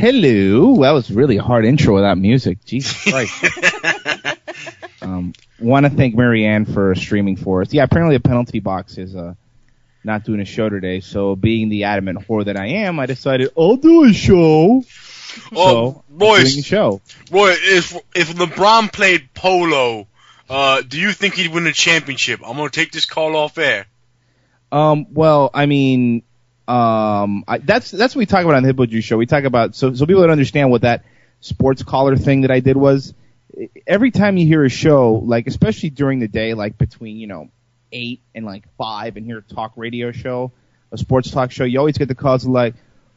Hello. That was really a hard intro without music. Jesus Christ. Want to thank Marianne for streaming for us. Yeah, apparently the penalty box is not doing a show today, so being the adamant whore that I am, I decided I'll do a show. So, Royce, doing a show. Roy, if LeBron played polo, do you think he'd win a championship? I'm going to take this call off air. Well, I mean, that's what we talk about on the Hippo Juice show. We talk about, so people don't understand what that sports caller thing that I did was. Every time you hear a show, like especially during the day, like between 8 and like 5, and hear a talk radio show, a sports talk show, you always get the calls like,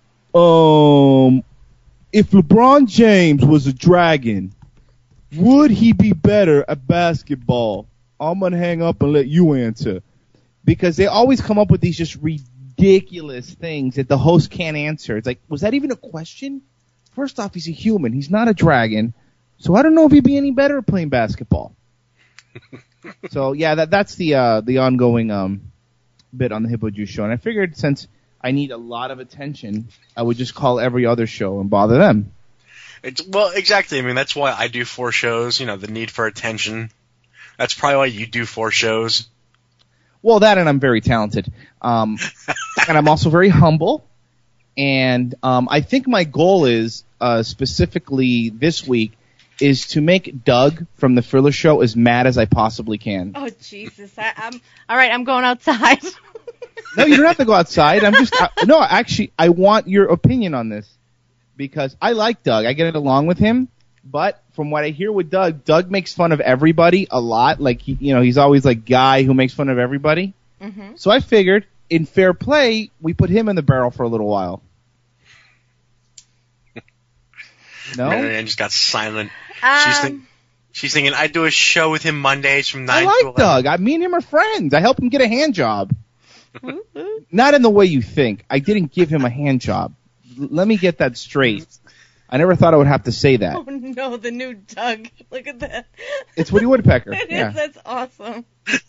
if LeBron James was a dragon, would he be better at basketball? I'm gonna hang up and let you answer, because they always come up with these just ridiculous things that the host can't answer. It's like, was that even a question? First off, he's a human. He's not a dragon. So I don't know if he'd be any better at playing basketball. So yeah, that's the ongoing bit on the Hippo Juice show, and I figured since I need a lot of attention, I would just call every other show and bother them. Well, exactly. I mean, that's why I do 4 shows. The need for attention. That's probably why you do 4 shows. Well, that, and I'm very talented, and I'm also very humble. And I think my goal is specifically this week is to make Doug from the Thriller Show as mad as I possibly can. Oh, Jesus. I'm all right, I'm going outside. No, you don't have to go outside. I want your opinion on this, because I like Doug. I get along with him, but from what I hear with Doug makes fun of everybody a lot. Like, he's always like guy who makes fun of everybody. Mm-hmm. So I figured, in fair play, we put him in the barrel for a little while. No? Marianne just got silent. She's thinking, I do a show with him Mondays from 9 to 11. I like Doug. Me and him are friends. I help him get a hand job. Not in the way you think. I didn't give him a hand job. Let me get that straight. I never thought I would have to say that. Oh, no, the new Doug. Look at that. It's Woody Woodpecker. It Yeah. is. That's awesome.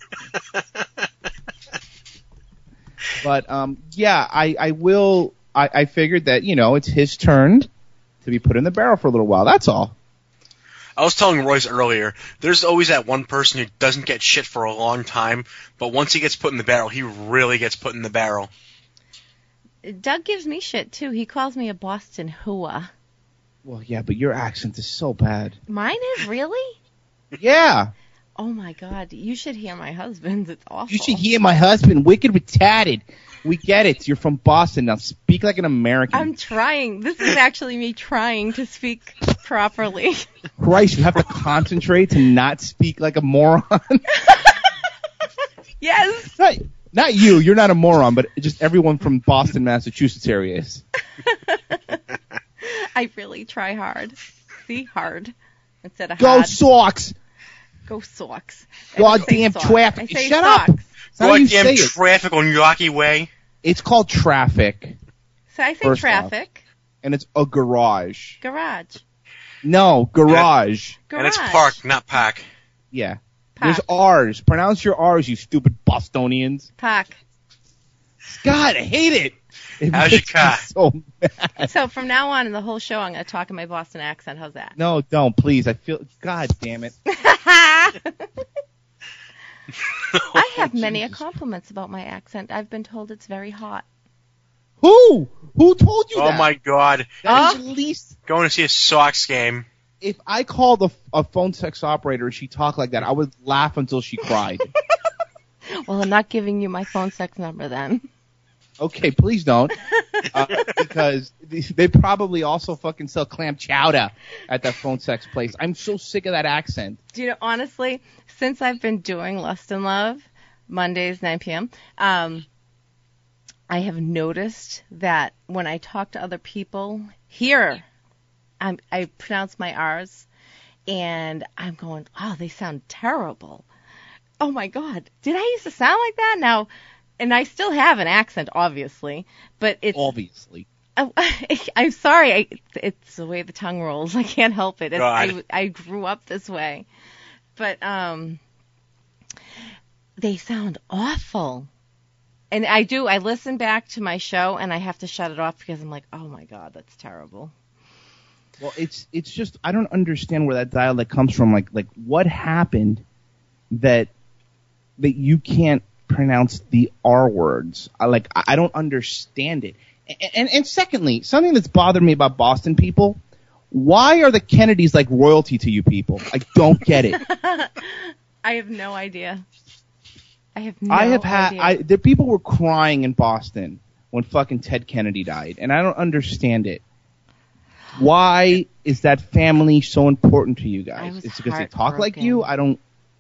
But, I will. I figured that, it's his turn to be put in the barrel for a little while. That's all. I was telling Royce earlier, there's always that one person who doesn't get shit for a long time, but once he gets put in the barrel, he really gets put in the barrel. Doug gives me shit, too. He calls me a Boston hooah. Well, yeah, but your accent is so bad. Mine is? Really? Yeah. Oh, my God. You should hear my husband's. It's awful. You should hear my husband. Wicked retarded. We get it. You're from Boston. Now speak like an American. I'm trying. This is actually me trying to speak properly. Christ, you have to concentrate to not speak like a moron. Yes. Not you. You're not a moron, but just everyone from Boston, Massachusetts area is. I really try hard. See, hard instead of Go hard. Sox. Go Sox. Goddamn traffic. I say Shut Sox. up. Goddamn traffic on Yawkey Way. It's called traffic. So I say First traffic. And it's a garage. Garage. No, garage. And it's park, not pack. Yeah. Pack. There's R's. Pronounce your R's, you stupid Bostonians. Pack. God, I hate it. How's your car? So mad. So from now on in the whole show, I'm going to talk in my Boston accent. How's that? No, don't, please. I feel, God damn it. I have many compliments about my accent. I've been told it's very hot. Who? Who told you that? Oh, my God. That is at least... Going to see a Sox game. If I called a phone sex operator and she talked like that, I would laugh until she cried. Well, I'm not giving you my phone sex number then. Okay, please don't. Because they probably also fucking sell clam chowder at that phone sex place. I'm so sick of that accent. Do you know, honestly, since I've been doing Lust and Love, Mondays, 9 p.m., I have noticed that when I talk to other people here, I pronounce my R's, and I'm going, oh, they sound terrible. Oh, my God. Did I used to sound like that? Now, and I still have an accent, obviously, but it's... Obviously. I'm sorry. It's the way the tongue rolls. I can't help it. God. I grew up this way. But they sound awful. And I listen back to my show, and I have to shut it off because I'm like, oh, my God, that's terrible. Well, it's just I don't understand where that dialect comes from. Like what happened that you can't pronounce the R words? I don't understand it. And secondly, something that's bothered me about Boston people. Why are the Kennedys like royalty to you people? I don't get it. I have no idea. The people were crying in Boston when fucking Ted Kennedy died, and I don't understand it. Why is that family so important to you guys? It's because they talk like you? I know,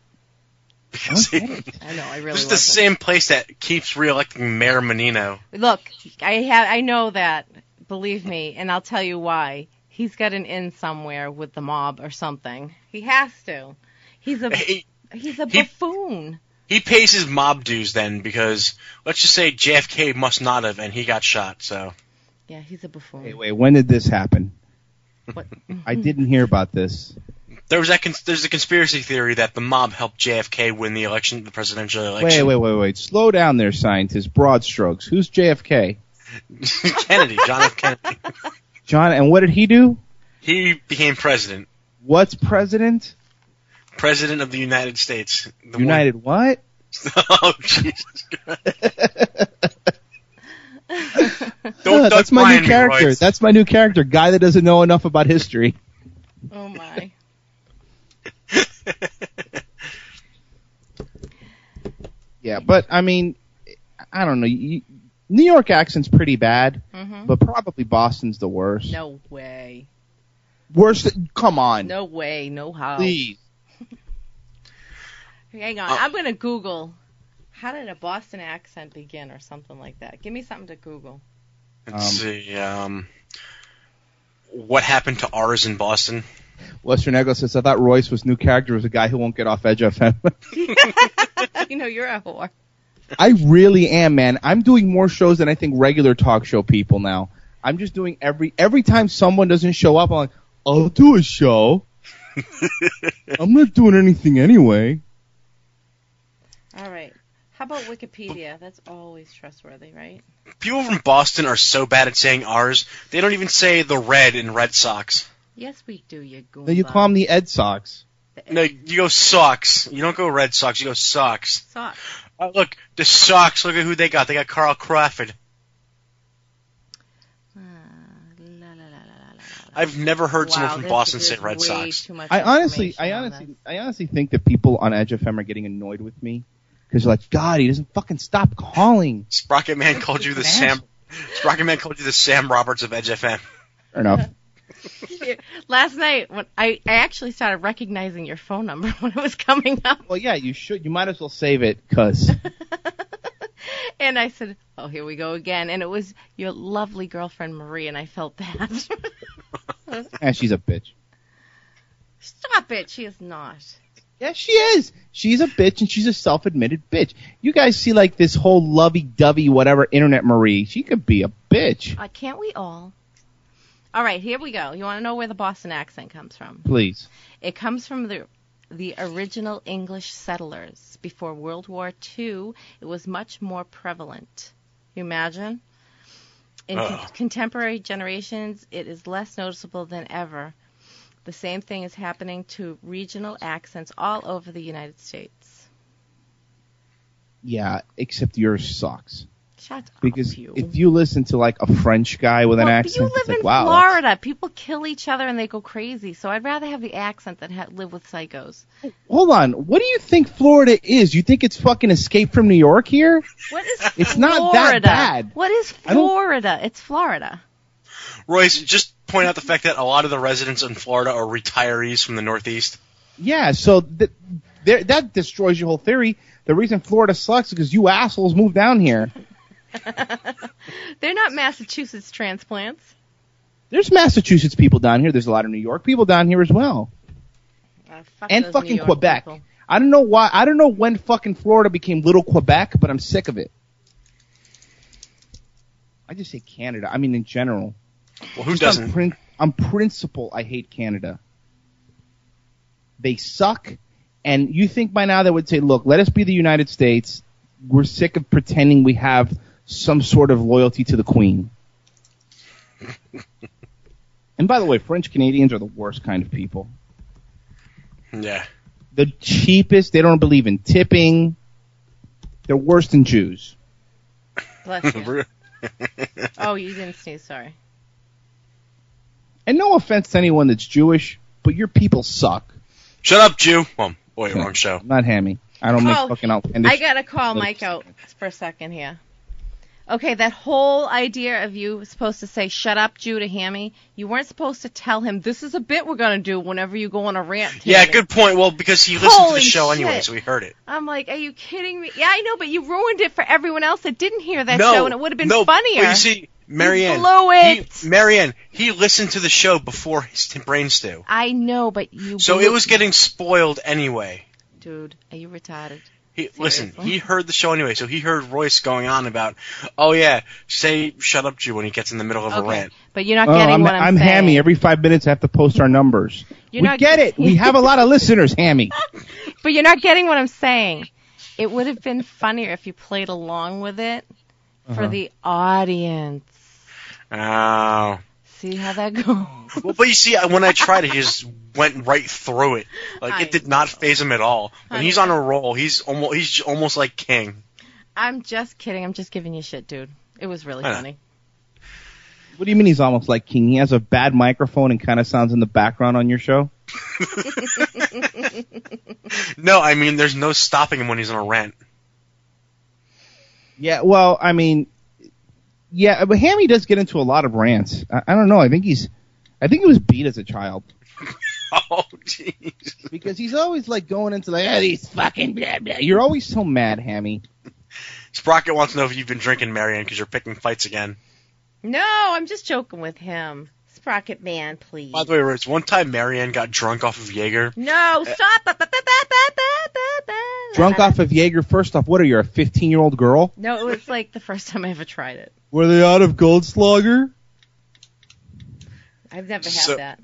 I really. This is the same place that keeps reelecting Mayor Menino. Look, I know that. Believe me, and I'll tell you why. He's got an in somewhere with the mob or something. He has to. He's a buffoon. He pays his mob dues then, because let's just say JFK must not have, and he got shot. So. Yeah, he's a buffoon. Hey, wait, when did this happen? What? I didn't hear about this. There's a conspiracy theory that the mob helped JFK win the presidential election. Wait. Slow down there, scientist. Broad strokes. Who's JFK? Kennedy, John F. Kennedy. John, and what did he do? He became president. What's president? President of the United States. What? Oh, Jesus Christ. That's my new character. Royce. That's my new character. Guy that doesn't know enough about history. Oh, my. Yeah, but, I mean, I don't know. New York accent's pretty bad, but probably Boston's the worst. No way. Worse? Come on. No way. No how. Please. Hang on. I'm going to Google, how did a Boston accent begin or something like that. Give me something to Google. Let's see. What happened to R's in Boston? Western Echo says, I thought Royce was new character was a guy who won't get off Edge FM. You know, you're a whore. I really am, man. I'm doing more shows than I think regular talk show people now. I'm just doing every time someone doesn't show up, I'm like, I'll do a show. I'm not doing anything anyway. All right. How about Wikipedia? That's always trustworthy, right? People from Boston are so bad at saying R's, they don't even say the red in Red Sox. Yes, we do, you goomba. No, you call them the Ed Sox. No, you go Sox. You don't go Red Sox, you go Sox. Sox. Look, the Sox, look at who they got. They got Carl Crawford. I've never heard someone from Boston say Red Sox. I honestly think that people on Edge FM are getting annoyed with me because they're like, God, he doesn't fucking stop calling. Sprocket Man called you the Sam Roberts of Edge FM. Fair enough. Last night, when I actually started recognizing your phone number when it was coming up. Well, yeah, you should. You might as well save it, cause. And I said, "Oh, here we go again." And it was your lovely girlfriend Marie, and I felt bad. And she's a bitch. Stop it! She is not. Yes, she is. She's a bitch, and she's a self-admitted bitch. You guys see like this whole lovey-dovey whatever internet Marie. She could be a bitch. Can't we all? All right, here we go. You want to know where the Boston accent comes from? Please. It comes from the original English settlers. Before World War II, it was much more prevalent. You imagine? In contemporary generations, it is less noticeable than ever. The same thing is happening to regional accents all over the United States. Yeah, except yours sucks. Shut because up, you. If you listen to like a French guy with an accent, you live it's like, in wow, Florida. People kill each other and they go crazy. So I'd rather have the accent than live with psychos. Hold on. What do you think Florida is? You think it's fucking Escape from New York here? What is It's Florida? not that bad. What is Florida? It's Florida. Royce, just point out the fact that a lot of the residents in Florida are retirees from the Northeast. Yeah, so that destroys your whole theory. The reason Florida sucks is because you assholes moved down here. They're not Massachusetts transplants. There's Massachusetts people down here. There's a lot of New York people down here as well. And fucking Quebec. People. I don't know why. I don't know when fucking Florida became Little Quebec, but I'm sick of it. I just say Canada. I mean, in general. Well, who doesn't? On principle, I hate Canada. They suck. And you think by now they would say, look, let us be the United States. We're sick of pretending we have some sort of loyalty to the Queen. And by the way, French Canadians are the worst kind of people. Yeah. The cheapest. They don't believe in tipping. They're worse than Jews. Bless you. Oh, you didn't sneeze. Sorry. And no offense to anyone that's Jewish, but your people suck. Shut up, Jew. Oh, wait, wrong show. I'm not Hammy. I don't make fucking outlandish. I gotta call Mike out for a second here. Okay, that whole idea of you supposed to say "shut up, Jew" to Hammy, you weren't supposed to tell him this is a bit we're gonna do whenever you go on a rant. Yeah, Hammy. good point. Well, because he listened to Holy the show shit. anyway, so he heard it. I'm like, are you kidding me? Yeah, I know, but you ruined it for everyone else that didn't hear that show, and it would have been funnier. But you see, Marianne, You blew it. Marianne, he listened to the show before his brain stew. I know, but you. So blew it was getting spoiled anyway. Dude, are you retarded? Listen, he heard the show anyway, so he heard Royce going on about, oh yeah, say "shut up, Jew" when he gets in the middle of a rant. But you're not getting what I'm saying. Hammy. Every 5 minutes I have to post our numbers. We get it. We have a lot of listeners, Hammy. But you're not getting what I'm saying. It would have been funnier if you played along with it for the audience. Oh. See how that goes? Well, but you see, when I tried it, he just went right through it. Like, it did not faze him at all. When he's on a roll, he's almost like king. I'm just kidding. I'm just giving you shit, dude. It was really funny. What do you mean he's almost like king? He has a bad microphone and kind of sounds in the background on your show? No, I mean, there's no stopping him when he's on a rant. Yeah, well, I mean, yeah, but Hammy does get into a lot of rants. I don't know. I think he was beat as a child. Oh, jeez. Because he's always like going into like, these fucking blah, blah. You're always so mad, Hammy. Sprocket wants to know if you've been drinking, Marianne, because you're picking fights again. No, I'm just joking with him. Sprocket man, please. By the way, Rich, one time Marianne got drunk off of Jaeger. No, stop. Drunk off of Jaeger, first off, what are you, a 15-year-old girl? No, it was like the first time I ever tried it. Were they out of Goldschlager? I've never had that.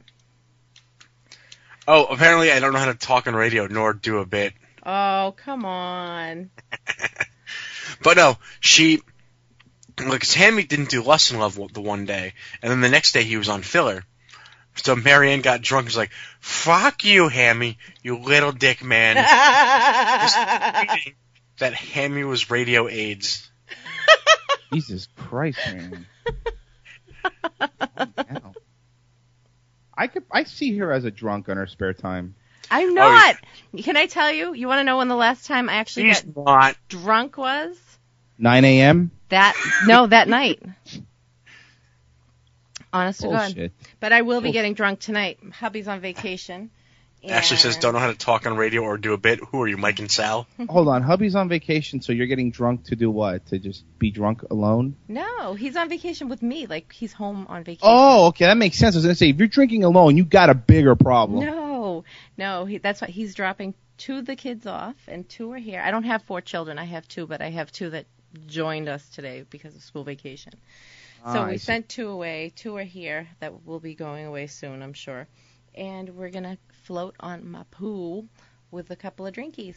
Oh, apparently I don't know how to talk on radio nor do a bit. Oh, come on. But no, because Hammy didn't do Lust and Love the one day, and then the next day he was on filler. So Marianne got drunk and was like, fuck you, Hammy, you little dick man. Just tweeting that Hammy was radio AIDS. Jesus Christ, man. Oh, I see her as a drunk on her spare time. I'm not. Can I tell you? You want to know when the last time I actually got drunk was? 9 a.m.? That night. Honest to God. But I will be getting drunk tonight. Hubby's on vacation. Ashley says, don't know how to talk on radio or do a bit. Who are you, Mike and Sal? Hold on. Hubby's on vacation, so you're getting drunk to do what? To just be drunk alone? No, he's on vacation with me. Like, he's home on vacation. Oh, okay. That makes sense. I was going to say, if you're drinking alone, you got a bigger problem. No. That's why he's dropping 2 of the kids off, and 2 are here. I don't have 4 children. I have 2, but I have 2 that joined us today because of school vacation. So we sent 2 away. 2 are here that will be going away soon, I'm sure. And we're going to float on my pool with a couple of drinkies.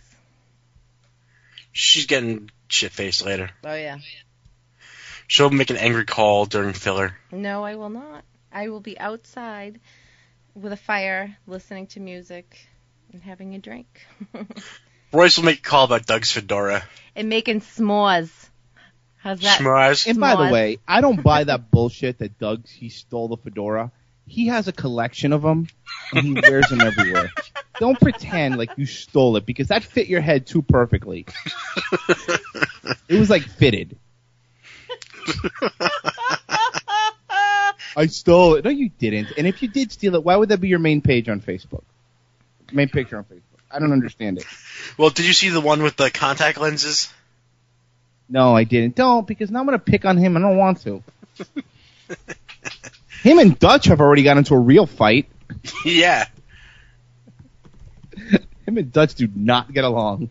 She's getting shit-faced later. Oh, yeah. She'll make an angry call during filler. No, I will not. I will be outside with a fire, listening to music, and having a drink. Royce will make a call about Doug's fedora. And making s'mores. How's that? S'mores. And by the way, I don't buy that bullshit that he stole the fedora. He has a collection of them, and he wears them everywhere. Don't pretend like you stole it, because that fit your head too perfectly. It was like fitted. I stole it. No, you didn't. And if you did steal it, why would that be your main page on Facebook? Main picture on Facebook. I don't understand it. Well, did you see the one with the contact lenses? No, I didn't. Don't, because now I'm going to pick on him. I don't want to. Him and Dutch have already got into a real fight. Yeah. Him and Dutch do not get along.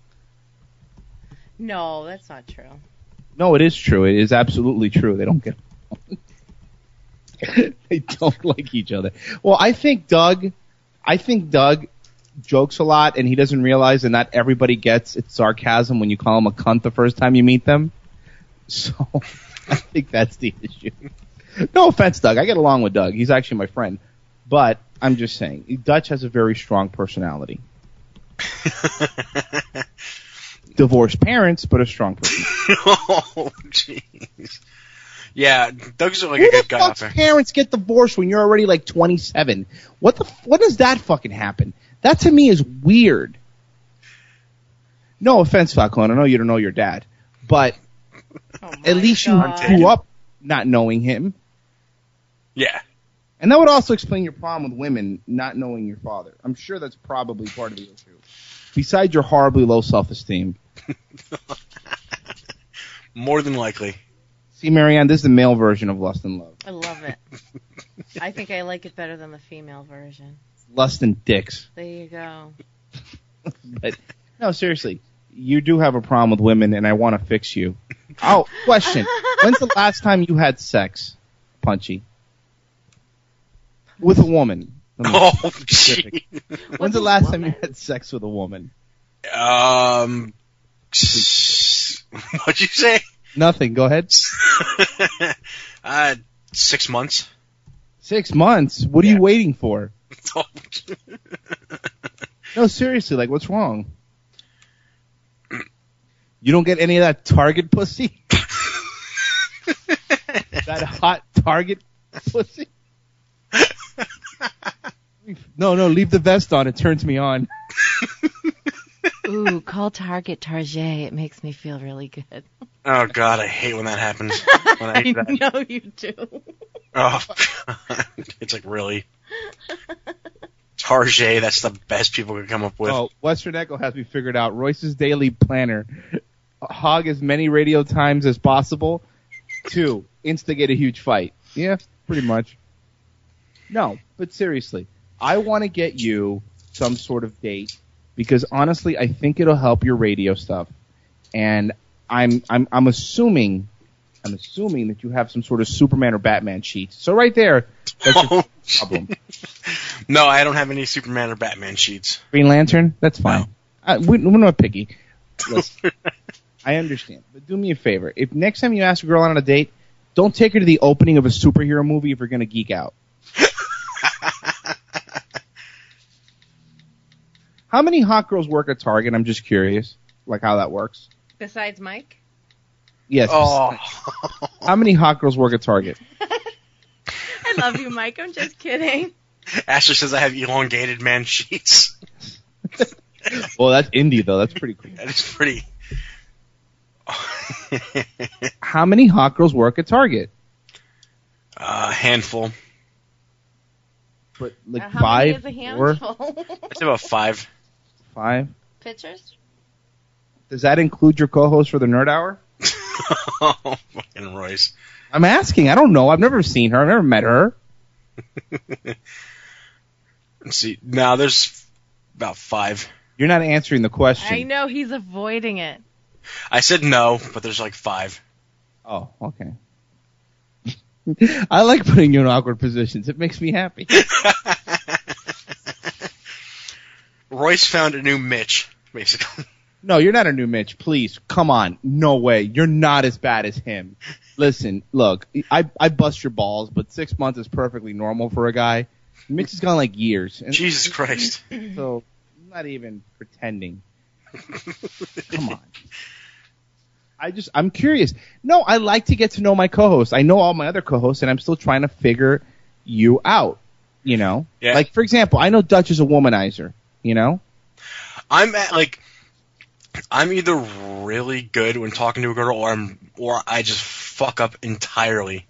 No, that's not true. No, it is true. It is absolutely true. They don't get along. They don't like each other. Well, I think Doug jokes a lot, and he doesn't realize that not everybody gets it's sarcasm when you call him a cunt the first time you meet them. So I think that's the issue. No offense, Doug. I get along with Doug. He's actually my friend. But I'm just saying, Dutch has a very strong personality. Divorced parents, but a strong personality. Oh, jeez. Yeah, Doug's like Who a good the guy out fuck's there. parents get divorced when you're already like 27? What does that fucking happen? That to me is weird. No offense, Falcone. I know you don't know your dad, but at least you grew up not knowing him. Yeah. And that would also explain your problem with women not knowing your father. I'm sure that's probably part of the issue. Besides your horribly low self-esteem. More than likely. See, Marianne, this is the male version of Lust and Love. I love it. I think I like it better than the female version. Lust and dicks. There you go. But no, seriously, you do have a problem with women, and I want to fix you. Oh, question. When's the last time you had sex, Punchy? With a woman. Oh, gee. When's the last time you had sex with a woman? What'd you say? Nothing. Go ahead. 6 months. 6 months? What are you waiting for? Oh. No, seriously, like, what's wrong? You don't get any of that Target pussy? That hot Target pussy? No, leave the vest on. It turns me on. Ooh, call Target Target. It makes me feel really good. Oh, God, I hate when that happens. When I hate that. know you do. Oh, God. It's like, really? Target, that's the best people could come up with. Oh, Western Echo has me figured out. Royce's daily planner. Hog as many radio times as possible. 2, instigate a huge fight. Yeah, pretty much. No, but seriously, I want to get you some sort of date because honestly, I think it'll help your radio stuff. And I'm assuming that you have some sort of Superman or Batman sheets. So right there, that's your problem. No, I don't have any Superman or Batman sheets. Green Lantern? That's fine. We're not picky. Listen, I understand. But do me a favor. If next time you ask a girl on a date, don't take her to the opening of a superhero movie if you're going to geek out. How many hot girls work at Target? I'm just curious, like how that works. Besides Mike? Yes. Oh. How many hot girls work at Target? I love you, Mike. I'm just kidding. Ashley says I have elongated man sheets. Well, that's indie, though. That's pretty cool. That is pretty... How many hot girls work at Target? Handful. But like how 5, many is a 4, handful? It's about 5. 5. Pictures? Does that include your co-host for the Nerd Hour? Oh, fucking Royce. I'm asking. I don't know. I've never seen her. I've never met her. Let's see. No, there's about 5. You're not answering the question. I know he's avoiding it. I said no, but there's like 5. Oh, okay. I like putting you in awkward positions. It makes me happy. Royce found a new Mitch, basically. No, you're not a new Mitch. Please, come on. No way. You're not as bad as him. Listen, look, I bust your balls, but 6 months is perfectly normal for a guy. Mitch has gone like years. And Jesus Christ. So, I'm not even pretending. Come on. I'm curious. No, I like to get to know my co-hosts. I know all my other co-hosts, and I'm still trying to figure you out, you know? Yeah. Like, for example, I know Dutch is a womanizer, you know? I'm either really good when talking to a girl, or I just fuck up entirely.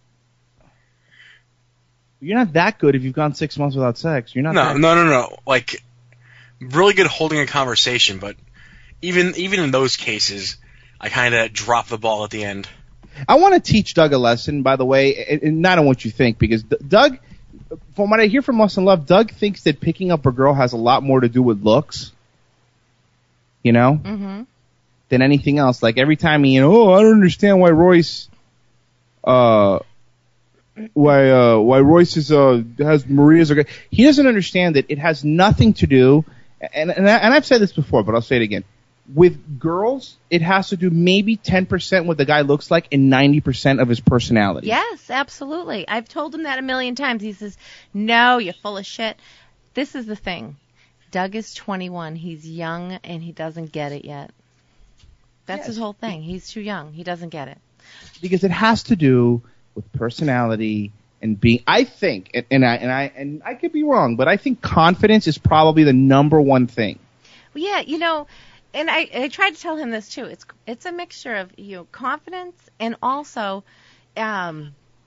You're not that good if you've gone 6 months without sex. You're not that No. Like, really good holding a conversation, but even in those cases, I kind of drop the ball at the end. I want to teach Doug a lesson, by the way, and not on what you think, because Doug, from what I hear from Lust and Love, Doug thinks that picking up a girl has a lot more to do with looks, you know, than anything else. Like, every time I don't understand why Royce, why Royce has Maria's. He doesn't understand that it has nothing to do, and I've said this before, but I'll say it again. With girls, it has to do maybe 10% what the guy looks like and 90% of his personality. Yes, absolutely. I've told him that a million times. He says, no, you're full of shit. This is the thing. Doug is 21. He's young, and he doesn't get it yet. That's his whole thing. He's too young. He doesn't get it. Because it has to do with personality and being. I think, and I could be wrong, but I think confidence is probably the number one thing. Well, yeah, you know, and I tried to tell him this too. It's a mixture of confidence and also the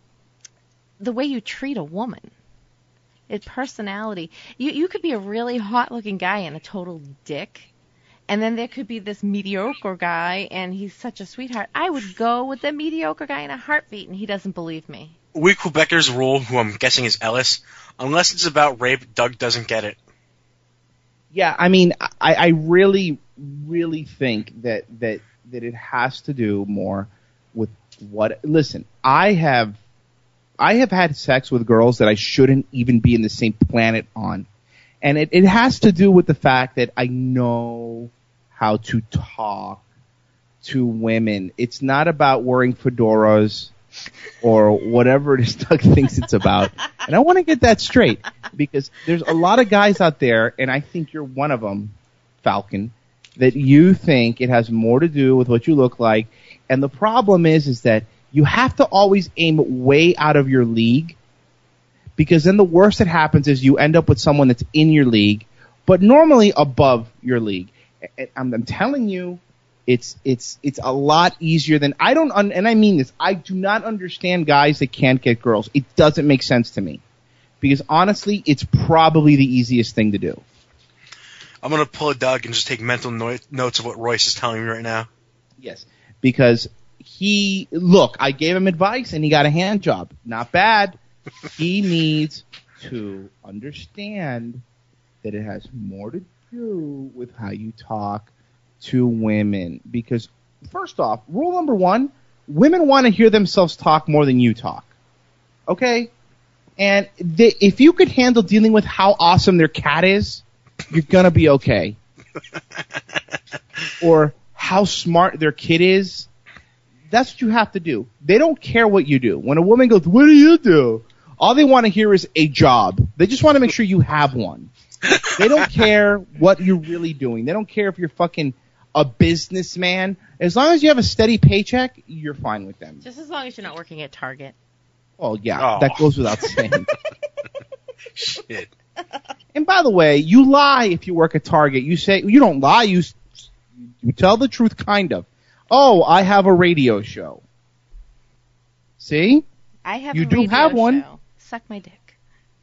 way you treat a woman. It's personality. You could be a really hot-looking guy and a total dick, and then there could be this mediocre guy, and he's such a sweetheart. I would go with the mediocre guy in a heartbeat, and he doesn't believe me. We Quebecers rule, who I'm guessing is Ellis. Unless it's about rape, Doug doesn't get it. Yeah, I mean, I really, really think that it has to do more with what. Listen, I have had sex with girls that I shouldn't even be in the same planet on. And it has to do with the fact that I know how to talk to women. It's not about wearing fedoras or whatever it is Doug thinks it's about. And I want to get that straight because there's a lot of guys out there, and I think you're one of them, Falcon, that you think it has more to do with what you look like. And the problem is that you have to always aim way out of your league, because then the worst that happens is you end up with someone that's in your league, but normally above your league. I'm telling you, it's a lot easier than and I mean this. I do not understand guys that can't get girls. It doesn't make sense to me, because honestly, it's probably the easiest thing to do. I'm gonna pull a Doug and just take mental notes of what Royce is telling me right now. Yes, because. I gave him advice and he got a hand job. Not bad. He needs to understand that it has more to do with how you talk to women. Because, first off, rule number one, women want to hear themselves talk more than you talk. Okay? And if you could handle dealing with how awesome their cat is, you're going to be okay. Or how smart their kid is. That's what you have to do. They don't care what you do. When a woman goes, what do you do? All they want to hear is a job. They just want to make sure you have one. They don't care what you're really doing. They don't care if you're fucking a businessman. As long as you have a steady paycheck, you're fine with them. Just as long as you're not working at Target. Oh, yeah. That goes without saying. Shit. And by the way, you lie if you work at Target. You say, you don't lie. You tell the truth, kind of. Oh, I have a radio show. See? I have you a do radio have one. show. Suck my dick.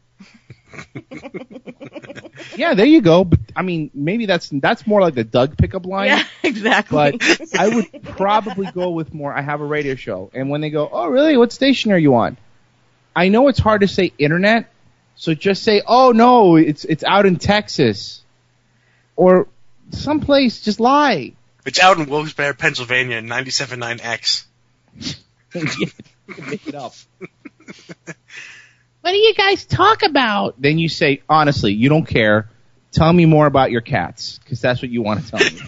Yeah, there you go. But I mean, maybe that's more like the Doug pickup line. Yeah, exactly. But I would probably go with more. I have a radio show, and when they go, oh, really? What station are you on? I know it's hard to say internet, so just say, oh no, it's out in Texas, or someplace. Just lie. It's out in Wilkes-Barre, Pennsylvania, 97.9X. Make it up. What do you guys talk about? Then you say, honestly, you don't care. Tell me more about your cats, because that's what you want to tell me.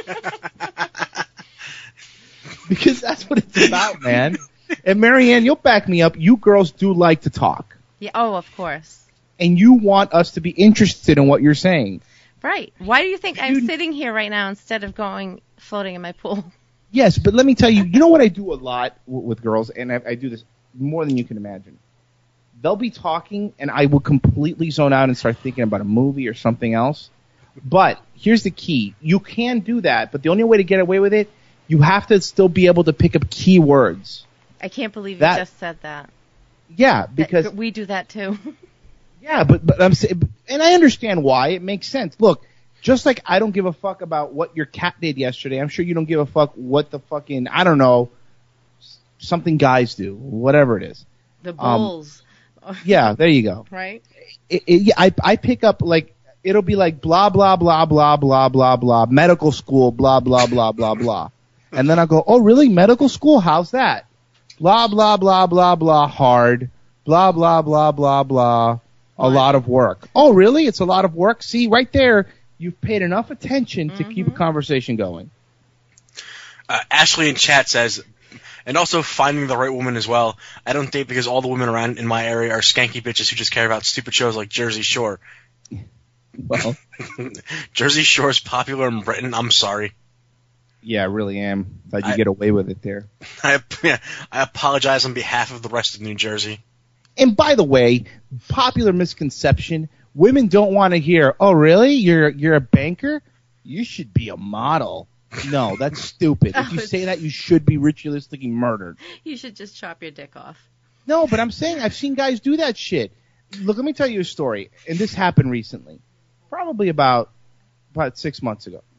Because that's what it's about, man. And Marianne, you'll back me up. You girls do like to talk. Yeah. Oh, of course. And you want us to be interested in what you're saying. Right. Why do you think I'm sitting here right now instead of floating in my pool? Yes, but let me tell you, you know what I do a lot with girls, and I do this more than you can imagine. They'll be talking, and I will completely zone out and start thinking about a movie or something else. But here's the key. You can do that, but the only way to get away with it, you have to still be able to pick up key words. I can't believe you just said that. Yeah, because... we do that, too. Yeah, but I'm saying, and I understand why. It makes sense. Look, just like I don't give a fuck about what your cat did yesterday, I'm sure you don't give a fuck what the fucking, I don't know, something guys do, whatever it is. The bulls. Yeah, there you go. Right? I pick up, like, it'll be like blah, blah, blah, blah, blah, blah, blah, medical school, blah, blah, blah, blah, blah. And then I'll go, oh, really? Medical school? How's that? Blah, blah, blah, blah, blah, hard. Blah, blah, blah, blah, blah. A lot of work. Oh, really? It's a lot of work? See, right there, you've paid enough attention to keep a conversation going. Ashley in chat says, and also finding the right woman as well. I don't date because all the women around in my area are skanky bitches who just care about stupid shows like Jersey Shore. Well, Jersey Shore is popular in Britain. I'm sorry. yeah, I really am. Thought you get away with it there. I apologize on behalf of the rest of New Jersey. And by the way, popular misconception: women don't want to hear, "Oh, really? You're a banker? You should be a model." No, that's stupid. If you say that, you should be ritualistically murdered. You should just chop your dick off. No, but I'm saying I've seen guys do that shit. Look, let me tell you a story, and this happened recently, probably about 6 months ago.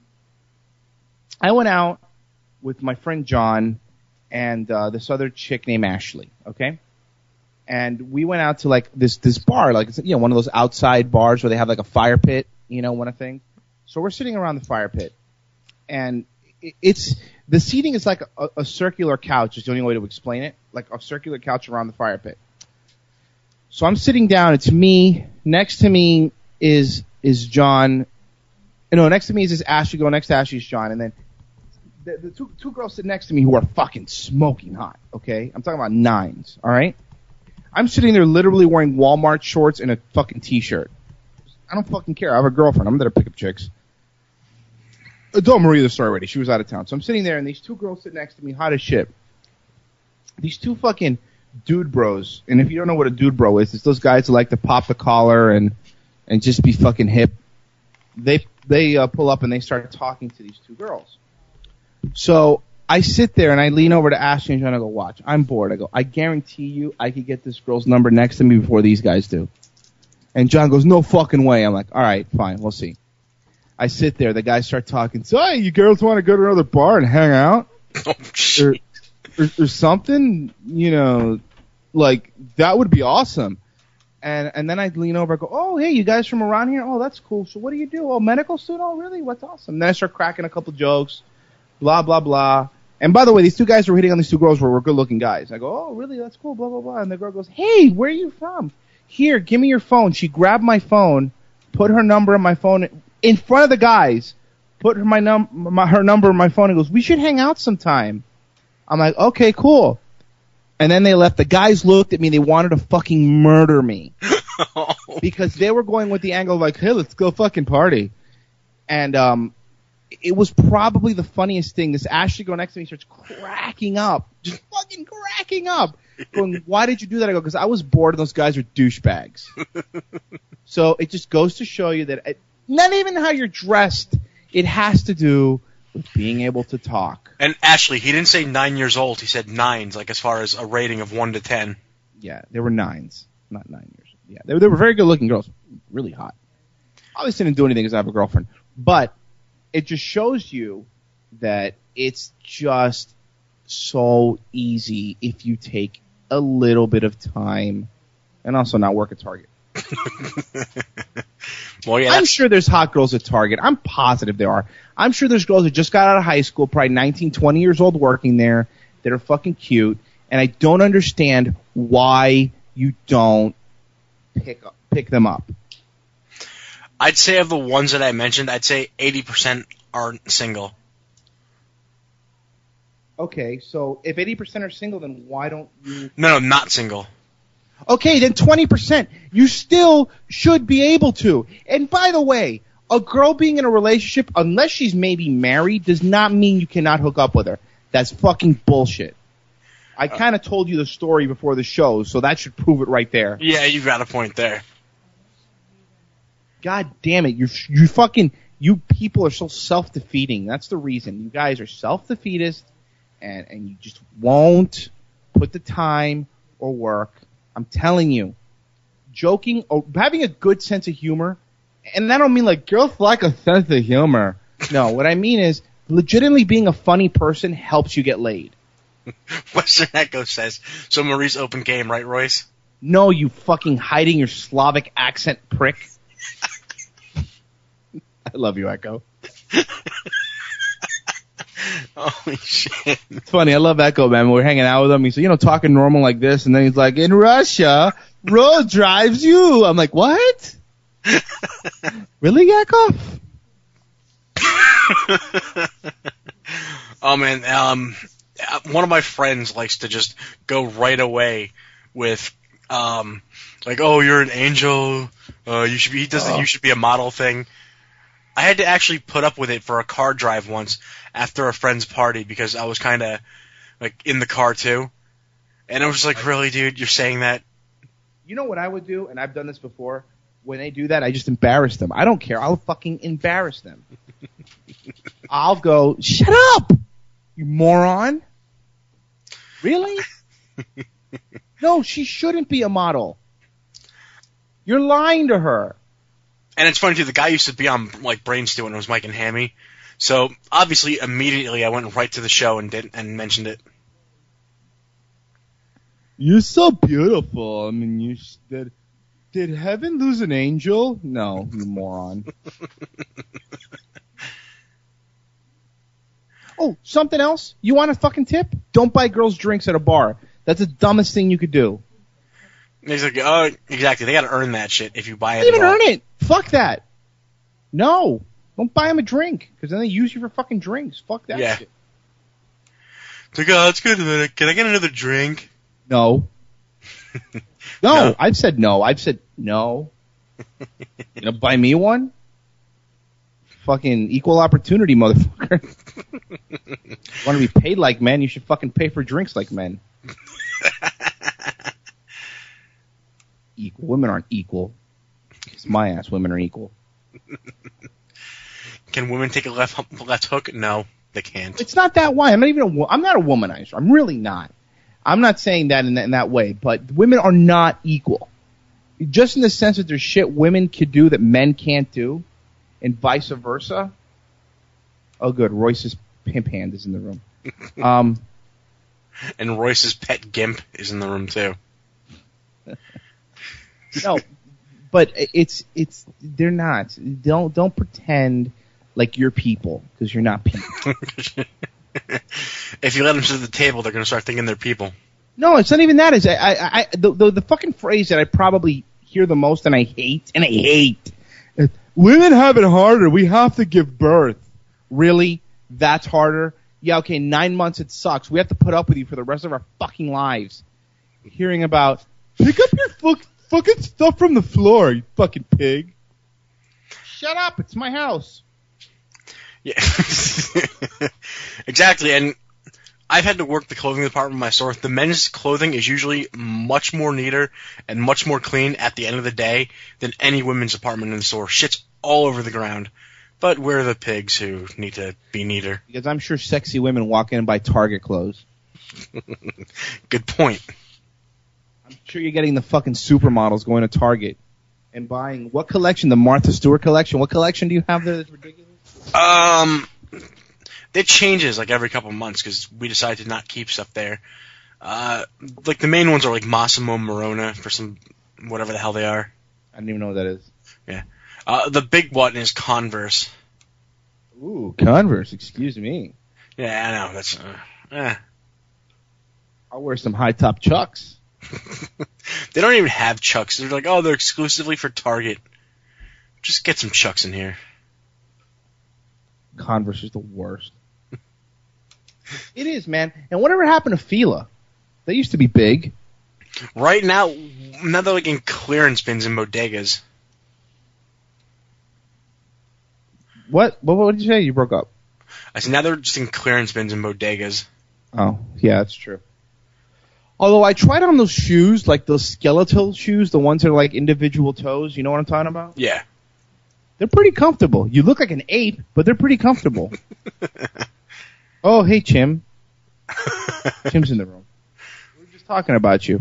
I went out with my friend John and this other chick named Ashley. Okay. And we went out to like this bar, like, you know, one of those outside bars where they have like a fire pit, you know, one of thing. So we're sitting around the fire pit, and the seating is like a circular couch is the only way to explain it, like a circular couch around the fire pit. So I'm sitting down. It's me. Next to me is John. No, next to me is Ashley. Go next to Ashley is John, and then the two girls sit next to me who are fucking smoking hot. Okay, I'm talking about 9s. All right. I'm sitting there literally wearing Walmart shorts and a fucking t-shirt. I don't fucking care. I have a girlfriend. I'm there to pick up chicks. I told Maria the story already. She was out of town. So I'm sitting there, and these two girls sit next to me, hot as shit. These two fucking dude bros. And if you don't know what a dude bro is, it's those guys who like to pop the collar and just be fucking hip. They pull up and they start talking to these two girls. So I sit there and I lean over to Ashley and John and I go, watch. I'm bored. I go, I guarantee you I could get this girl's number next to me before these guys do. And John goes, no fucking way. I'm like, all right, fine. We'll see. I sit there. The guys start talking. So, hey, you girls want to go to another bar and hang out? Oh, shit. Or something? You know, like, that would be awesome. And then I lean over and go, oh, hey, you guys from around here? Oh, that's cool. So what do you do? Oh, medical student? Oh, really? What's awesome? And then I start cracking a couple jokes. Blah, blah, blah. And by the way, these two guys were hitting on these two girls were good-looking guys. I go, oh, really? That's cool, blah, blah, blah. And the girl goes, hey, where are you from? Here, give me your phone. She grabbed my phone, put her number in my phone in front of the guys, put her number in my phone, and goes, we should hang out sometime. I'm like, okay, cool. And then they left. The guys looked at me. They wanted to fucking murder me. Because they were going with the angle of like, hey, let's go fucking party. And it was probably the funniest thing. This Ashley girl next to me starts cracking up. Just fucking cracking up. Going, why did you do that? I go, because I was bored and those guys are douchebags. So it just goes to show you that not even how you're dressed. It has to do with being able to talk. And Ashley, he didn't say 9 years old. He said 9s, like as far as a rating of 1 to 10. Yeah, they were 9s, not 9 years. Yeah, they were very good-looking girls. Really hot. Obviously didn't do anything because I have a girlfriend. But it just shows you that it's just so easy if you take a little bit of time and also not work at Target. Well, yeah, I'm sure there's hot girls at Target. I'm positive there are. I'm sure there's girls that just got out of high school, probably 19, 20 years old working there, that are fucking cute, and I don't understand why you don't pick them up. I'd say of the ones that I mentioned, I'd say 80% aren't single. Okay, so if 80% are single, then why don't you... No, not single. Okay, then 20%. You still should be able to. And by the way, a girl being in a relationship, unless she's maybe married, does not mean you cannot hook up with her. That's fucking bullshit. I kind of told you the story before the show, so that should prove it right there. Yeah, you got a point there. God damn it, you people are so self-defeating. That's the reason. You guys are self-defeatist, and you just won't put the time or work. I'm telling you, joking or having a good sense of humor, and I don't mean like girls like a sense of humor. No, what I mean is legitimately being a funny person helps you get laid. Western Echo says, so Maurice open game, right, Royce? No, you fucking hiding your Slavic accent prick. I love you, Echo. Holy shit. It's funny. I love Echo, man. We're hanging out with him. He's, talking normal like this, and then he's like, in Russia, road drives you. I'm like, what? Really, Yakov? Oh man, one of my friends likes to just go right away with, like, oh, you're an angel. You should be. He does the "you should be a model" thing. I had to actually put up with it for a car drive once after a friend's party because I was kind of like in the car too, and I was just like, really, dude, you're saying that? You know what I would do, and I've done this before. When they do that, I just embarrass them. I don't care. I'll fucking embarrass them. I'll go, shut up, you moron. Really? No, she shouldn't be a model. You're lying to her. And it's funny too. The guy used to be on like Brainstew when it was Mike and Hammy, so obviously immediately I went right to the show and mentioned it. You're so beautiful. I mean, did heaven lose an angel? No, you moron. Oh, something else? You want a fucking tip? Don't buy girls drinks at a bar. That's the dumbest thing you could do. He's like, oh, exactly. They got to earn that shit if you buy it. Don't even earn it. Fuck that. No. Don't buy them a drink, because then they use you for fucking drinks. Fuck that shit. It's like, oh, let's go to the... Can I get another drink? No. No. I've said no. You know, buy me one? Fucking equal opportunity, motherfucker. Want to be paid like men, you should fucking pay for drinks like men. Equal. Women aren't equal. It's my ass. Women are equal. Can women take a left hook? No, they can't. It's not that way. I'm not a womanizer. I'm really not. I'm not saying that in that way. But women are not equal. Just in the sense that there's shit women could do that men can't do, and vice versa. Oh, good. Royce's pimp hand is in the room. And Royce's pet gimp is in the room too. No, but they're not. Don't pretend like you're people, because you're not people. If you let them sit at the table, they're going to start thinking they're people. No, it's not even that. It's the fucking phrase that I probably hear the most, and I hate. Women have it harder. We have to give birth. Really? That's harder? Yeah, okay, 9 months it sucks. We have to put up with you for the rest of our fucking lives. Hearing about, pick up your fucking stuff from the floor, you fucking pig. Shut up, it's my house. Yeah. Exactly, and I've had to work the clothing department in my store. The men's clothing is usually much more neater and much more clean at the end of the day than any women's department in the store. Shit's all over the ground. But we're the pigs who need to be neater. Because I'm sure sexy women walk in and buy Target clothes. Good point. I'm sure you're getting the fucking supermodels going to Target and buying what collection? The Martha Stewart collection? What collection do you have there that's ridiculous? It changes like every couple of months because we decide to not keep stuff there. Like the main ones are like Massimo Morona for some whatever the hell they are. I don't even know what that is. Yeah. The big one is Converse. Ooh, Converse. Excuse me. Yeah, I know. That's. I'll wear some high top Chucks. They don't even have Chucks. They're like, oh, they're exclusively for Target. Just get some Chucks in here. Converse is the worst. It is, man. And whatever happened to Fila? They used to be big. Right now they're like in clearance bins in bodegas. What did you say? You broke up. I said now they're just in clearance bins in bodegas. Oh, yeah, that's true. Although I tried on those shoes, like those skeletal shoes, the ones that are like individual toes. You know what I'm talking about? Yeah. They're pretty comfortable. You look like an ape, but they're pretty comfortable. Oh, hey, Chim. Chim's in the room. We were just talking about you.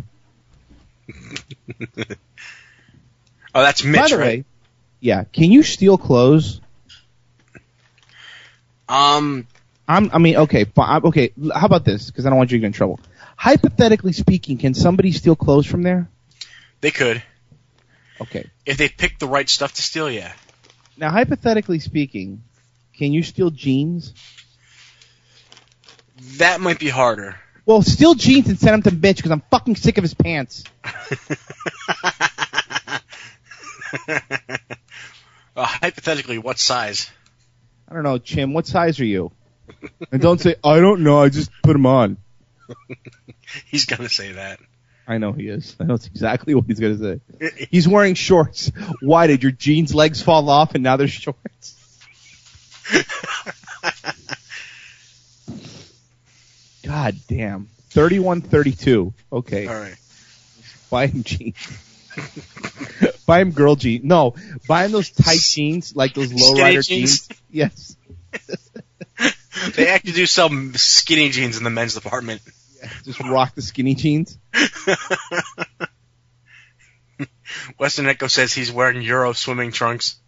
Oh, that's Mitch, By the right? way, yeah. Can you steal clothes? Okay. Okay. How about this? Because I don't want you to get in trouble. Hypothetically speaking, can somebody steal clothes from there? They could. Okay. If they pick the right stuff to steal, yeah. Now, hypothetically speaking, can you steal jeans? That might be harder. Well, steal jeans and send them to Mitch because I'm fucking sick of his pants. Hypothetically, what size? I don't know, Chim, what size are you? And don't say, I don't know, I just put them on. He's gonna say that. I know he is. I know it's exactly what he's going to say. He's wearing shorts. Why, did your jeans legs fall off and now they're shorts? God damn. 31-32. Okay. All right. Buy him jeans. Buy him girl jeans. No, buy him those tight jeans, like those lowrider jeans. Yes. They actually do sell skinny jeans in the men's department. Yeah, just rock the skinny jeans. Weston Echo says he's wearing Euro swimming trunks.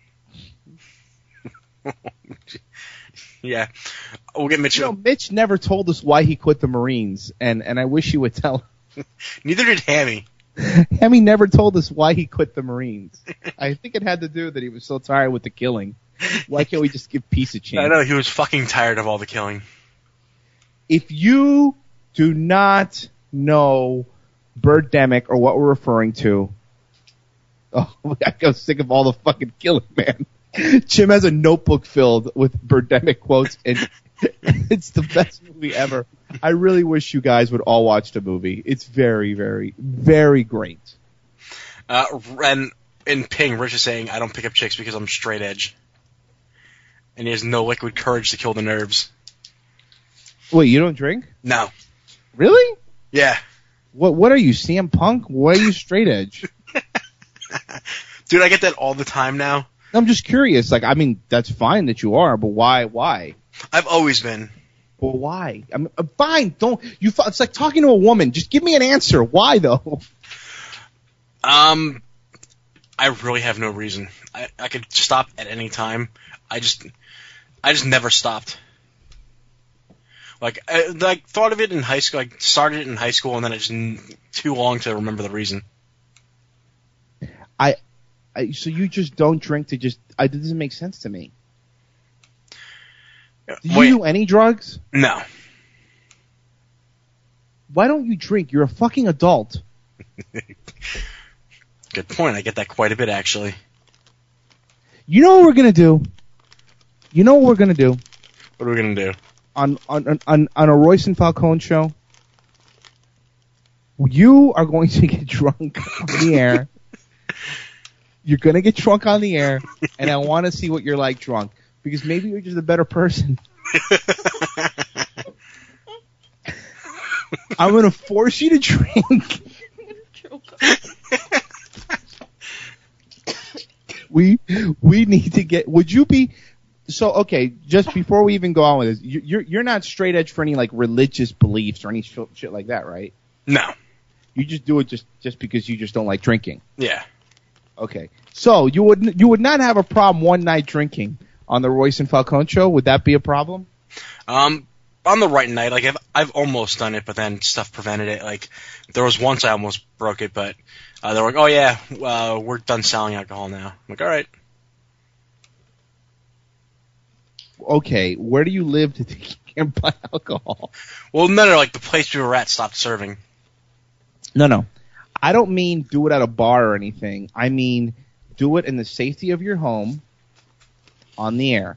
Yeah. We'll get Mitch. You know, Mitch never told us why he quit the Marines, and I wish he would tell. Neither did Hammy. Hammy never told us why he quit the Marines. I think it had to do that he was so tired with the killing. Why can't we just give peace a chance? I know, he was fucking tired of all the killing. If you do not know Birdemic or what we're referring to, oh, I got sick of all the fucking killing, man. Jim has a notebook filled with Birdemic quotes, and it's the best movie ever. I really wish you guys would all watch the movie. It's very, very, very great. And in Ping, Rich is saying, I don't pick up chicks because I'm straight edge. And he has no liquid courage to kill the nerves. Wait, you don't drink? No. Really? Yeah. What are you, CM Punk? Why are you straight edge? Dude, I get that all the time now. I'm just curious. Like, I mean, that's fine that you are, but why? I've always been. Well, why? I mean, fine. Don't you? It's like talking to a woman. Just give me an answer. Why though? I really have no reason. I could stop at any time. I just never stopped. Like, I thought of it in high school. I started it in high school, and then it just too long to remember the reason. So you just don't drink to just? It doesn't make sense to me. Do you do any drugs? No. Why don't you drink? You're a fucking adult. Good point. I get that quite a bit, actually. You know what we're gonna do? What are we gonna do? On a Royce and Falcone show, you are going to get drunk on the air. You're going to get drunk on the air, and I want to see what you're like drunk, because maybe you're just a better person. I'm going to force you to drink. We need to get. Would you be? So, okay, just before we even go on with this, you're not straight edge for any, like, religious beliefs or any shit like that, right? No. You just do it just because you just don't like drinking. Yeah. Okay. So, you would not have a problem one night drinking on the Royce and Falcone show? Would that be a problem? On the right night, like, I've almost done it, but then stuff prevented it. Like, there was once I almost broke it, but they were like, oh, yeah, we're done selling alcohol now. I'm like, all right. Okay, where do you live that you can't buy alcohol? Well, no, like the place we were at stopped serving. No. I don't mean do it at a bar or anything. I mean do it in the safety of your home on the air.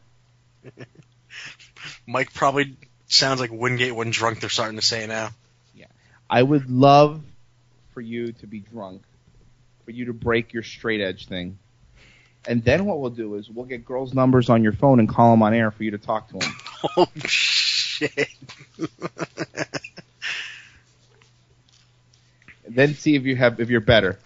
Mike probably sounds like Wingate when drunk, they're starting to say now. Yeah. I would love for you to be drunk, for you to break your straight edge thing. And then what we'll do is we'll get girls' numbers on your phone and call them on air for you to talk to them. Oh, shit. And then see if you're better.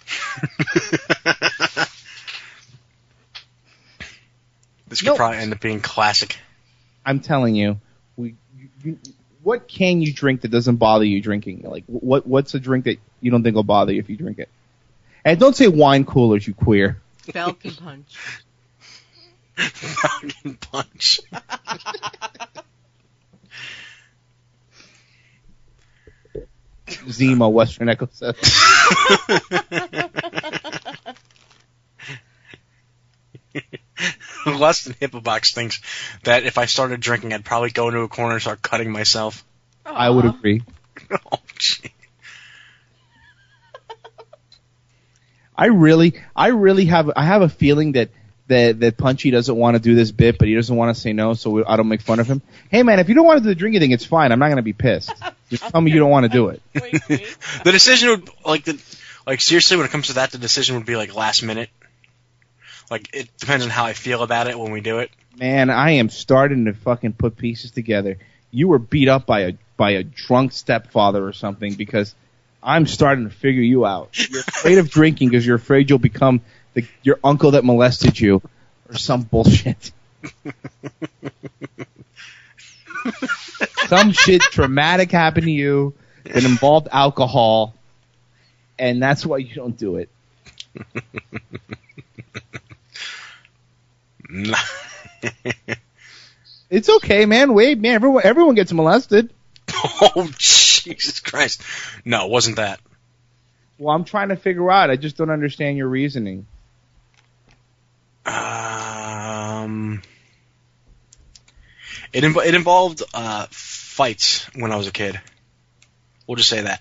This could probably end up being classic. I'm telling you, what can you drink that doesn't bother you drinking? Like, what's a drink that you don't think will bother you if you drink it? And don't say wine coolers, you queer. Falcon Punch. Falcon Punch. Zima, Western Echo says. Less than Hippobox thinks that if I started drinking, I'd probably go into a corner and start cutting myself. Aww. I would agree. Oh, gee. I really have a feeling that that Punchy doesn't want to do this bit, but he doesn't want to say no, so I don't make fun of him. Hey, man, if you don't want to do the drinking thing, it's fine. I'm not going to be pissed. Just tell me you don't want to do it. The decision would like seriously when it comes to that, the decision would be like last minute. Like it depends on how I feel about it when we do it. Man, I am starting to fucking put pieces together. You were beat up by a drunk stepfather or something because I'm starting to figure you out. You're afraid of drinking because you're afraid you'll become your uncle that molested you or some bullshit. Some shit traumatic happened to you that involved alcohol, and that's why you don't do it. It's okay, man. Wait, man. Everyone gets molested. Oh, Jesus Christ. No, it wasn't that. Well, I'm trying to figure out. I just don't understand your reasoning. It involved fights when I was a kid. We'll just say that.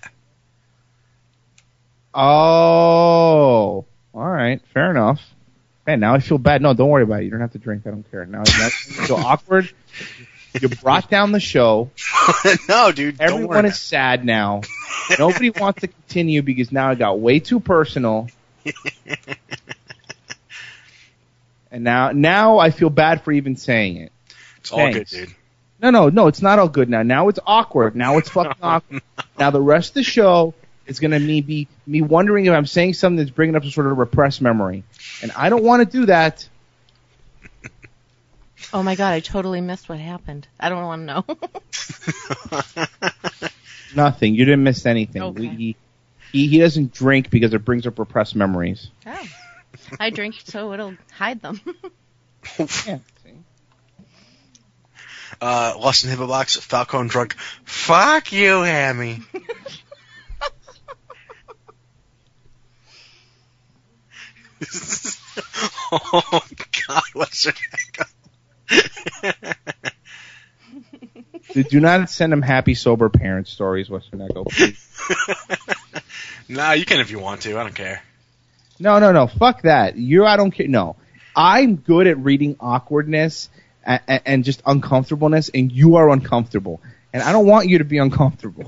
Oh, all right. Fair enough. Man, now I feel bad. No, don't worry about it. You don't have to drink. I don't care. Now you feel awkward. You brought down the show. No, dude. Everyone is sad now. Nobody wants to continue because now it got way too personal. And now I feel bad for even saying it. It's all good, dude. No, it's not all good now. Now it's awkward. Now it's fucking awkward. Now the rest of the show is going to be me wondering if I'm saying something that's bringing up some sort of repressed memory. And I don't want to do that. Oh, my God, I totally missed what happened. I don't want to know. Nothing. You didn't miss anything. Okay. He doesn't drink because it brings up repressed memories. Oh. I drink so it'll hide them. Yeah, see? Lust and Hippo Box, Falcone drunk. Fuck you, Hammy. Oh, God, what's your echo? Do not send him happy, sober parent stories, Western Echo, please. Nah, you can if you want to. I don't care. No. Fuck that. I don't care. No. I'm good at reading awkwardness and just uncomfortableness, and you are uncomfortable. And I don't want you to be uncomfortable.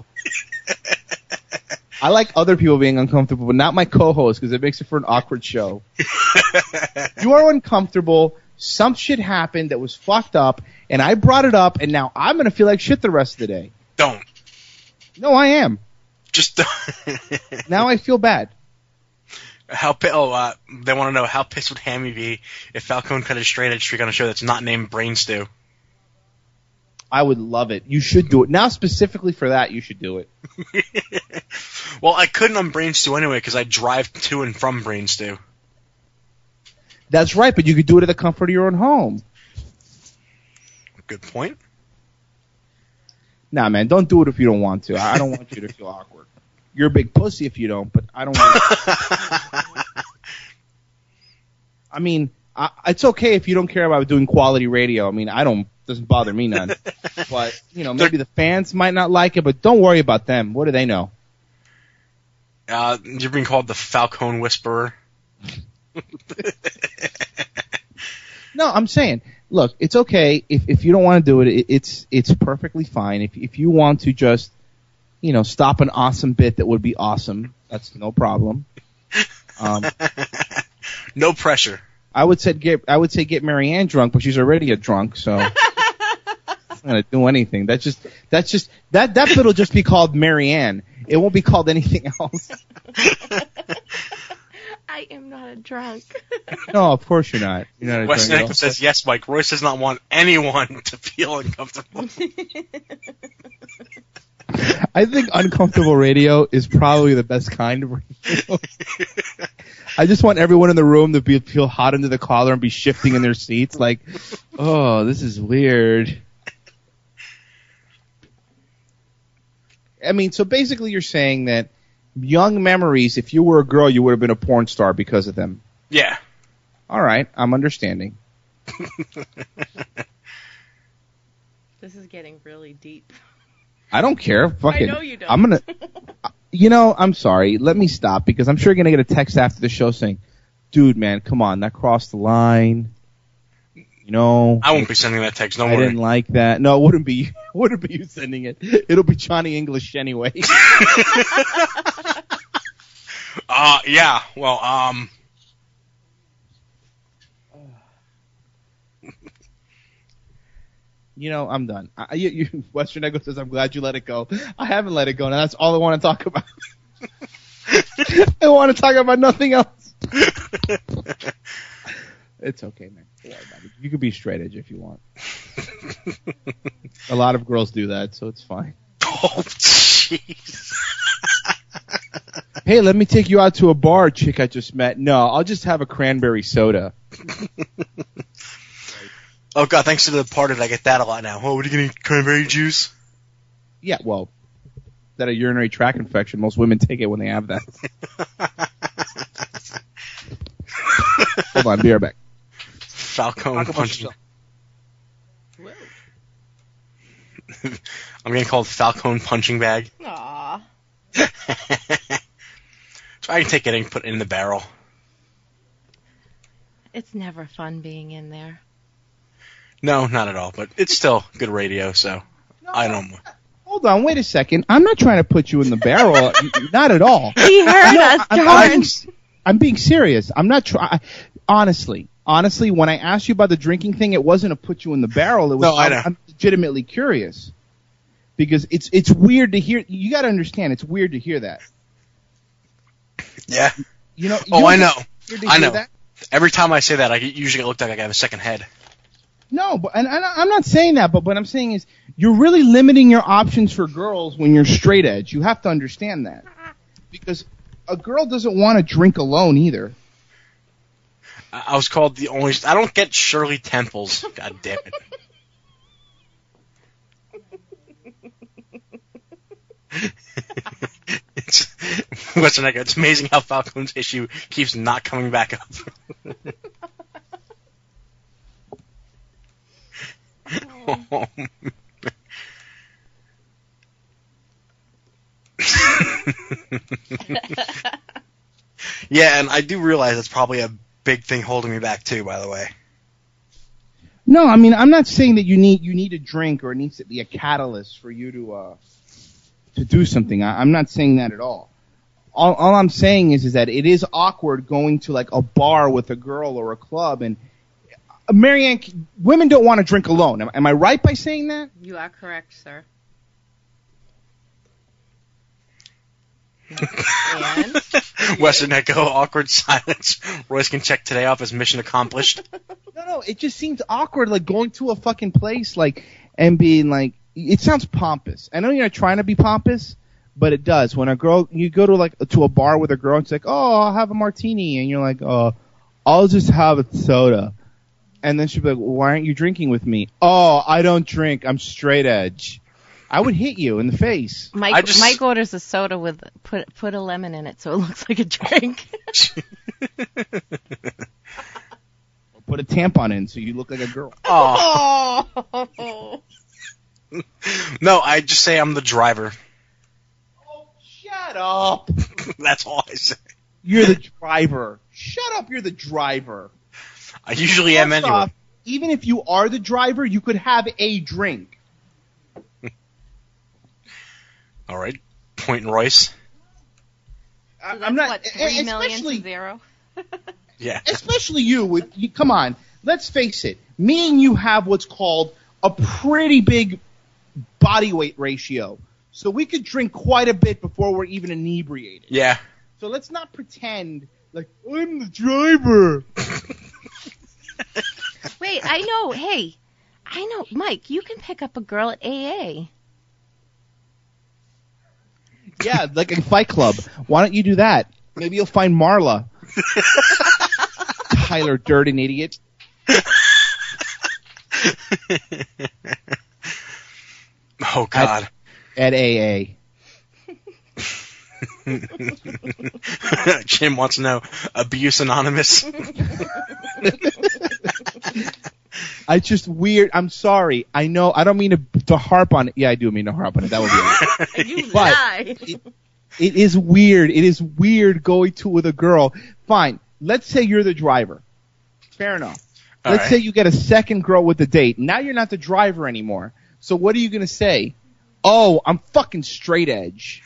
I like other people being uncomfortable, but not my co-host, because it makes it for an awkward show. You are uncomfortable. Some shit happened that was fucked up, and I brought it up, and now I'm going to feel like shit the rest of the day. Don't. No, I am. Just don't. Now I feel bad. They want to know how pissed would Hammy be if Falcone cut his straight edge streak on a show that's not named Brain Stew. I would love it. You should do it. Now, specifically for that, you should do it. Well, I couldn't on Brain Stew anyway because I drive to and from Brain Stew. That's right, but you could do it at the comfort of your own home. Good point. Nah, man, don't do it if you don't want to. I don't want you to feel awkward. You're a big pussy if you don't, but I don't want to. I mean, it's okay if you don't care about doing quality radio. I mean, doesn't bother me none. But, maybe the fans might not like it, but don't worry about them. What do they know? You're being called the Falcone Whisperer. No, I'm saying, look, it's okay if you don't want to do it. It's perfectly fine. If you want to just, stop an awesome bit that would be awesome, that's no problem. No pressure. I would say get Marianne drunk, but she's already a drunk, so I'm not gonna do anything. That bit will just be called Marianne. It won't be called anything else. I am not a drunk. No, of course you're not. You're not a Wes drunk. Nick says, yes, Mike. Royce does not want anyone to feel uncomfortable. I think uncomfortable radio is probably the best kind of radio. I just want everyone in the room to feel hot under the collar and be shifting in their seats like, oh, this is weird. I mean, so basically you're saying that young memories, if you were a girl, you would have been a porn star because of them. Yeah. All right, I'm understanding. This is getting really deep. I don't care. Fuck it. I know you don't. I'm sorry. Let me stop because I'm sure you're going to get a text after the show saying, dude, man, come on, that crossed the line. You know, I won't be sending that text. Don't I worry. didn't like that. No, it wouldn't be you sending it. It'll be Johnny English anyway. Yeah. Well, You know, I'm done. Western Echo says, I'm glad you let it go. I haven't let it go. Now that's all I want to talk about. I want to talk about nothing else. It's okay, man. Don't worry about it. You can be straight edge if you want. A lot of girls do that, so it's fine. oh, jeez. Hey, let me take you out to a bar, chick I just met. No, I'll just have a cranberry soda. Oh, God, thanks to the party, I get that a lot now. Oh, what are you going to eat, cranberry juice? Yeah, well, that a urinary tract infection. Most women take it when they have that. Hold on, be right back. Falcone punching. I'm getting called Falcone punching bag. Aw. So I can take it and put it in the barrel. It's never fun being in there. No, not at all, but it's still good radio, so I don't. Hold on, wait a second. I'm not trying to put you in the barrel. Not at all. He heard us, George. I'm being serious. I'm not trying. Honestly, when I asked you about the drinking thing, it wasn't to put you in the barrel. It was. No, I know. I'm legitimately curious because it's weird to hear. You got to understand, it's weird to hear that. Yeah. You know. Oh, I know. I know. That? Every time I say that, I usually get looked like I have a second head. No, but and I'm not saying that, but what I'm saying is you're really limiting your options for girls when you're straight edge. You have to understand that because a girl doesn't want to drink alone either. I was called the only. I don't get Shirley Temples. God damn it. It's amazing how Falcone's issue keeps not coming back up. Yeah, and I do realize that's probably a big thing holding me back too, by the way. No, I mean I'm not saying that you need a drink or it needs to be a catalyst for you to do something. I'm not saying that at all. All I'm saying is that it is awkward going to like a bar with a girl or a club and Marianne, women don't want to drink alone. Am I right by saying that? You are correct, sir. And? Western Echo, awkward silence. Royce can check today off as mission accomplished. No, it just seems awkward, like going to a fucking place, like, and being like, it sounds pompous. I know you're not trying to be pompous, but it does. When a girl, you go to a bar with a girl, and it's like, oh, I'll have a martini, and you're like, oh, I'll just have a soda. And then she'd be like, well, why aren't you drinking with me? Oh, I don't drink. I'm straight edge. I would hit you in the face. Mike orders a soda with put a lemon in it so it looks like a drink. Put a tampon in so you look like a girl. Oh. No, I just say I'm the driver. Oh, shut up. That's all I say. You're the driver. Shut up, you're the driver. I usually am anyway. Off, even if you are the driver, you could have a drink. All right, Point and Royce. So I'm not. What, 3 million to 0? Yeah. Especially you. Come on, let's face it. Me and you have what's called a pretty big body weight ratio, so we could drink quite a bit before we're even inebriated. Yeah. So let's not pretend like I'm the driver. Wait, I know. Hey, I know, Mike. You can pick up a girl at AA. Yeah, like a Fight Club. Why don't you do that? Maybe you'll find Marla. Tyler Durden, idiot. Oh, God. At AA. Jim wants to know, Abuse Anonymous? I just weird. I'm sorry. I know. I don't mean to harp on it. Yeah, I do mean to harp on it. That would be weird. You lie. It is weird. It is weird going to with a girl. Fine. let's say you're the driver. Fair enough. All Let's right. say you get a second girl with the date. Now you're not the driver anymore. So what are you going to say? Oh, I'm fucking straight edge.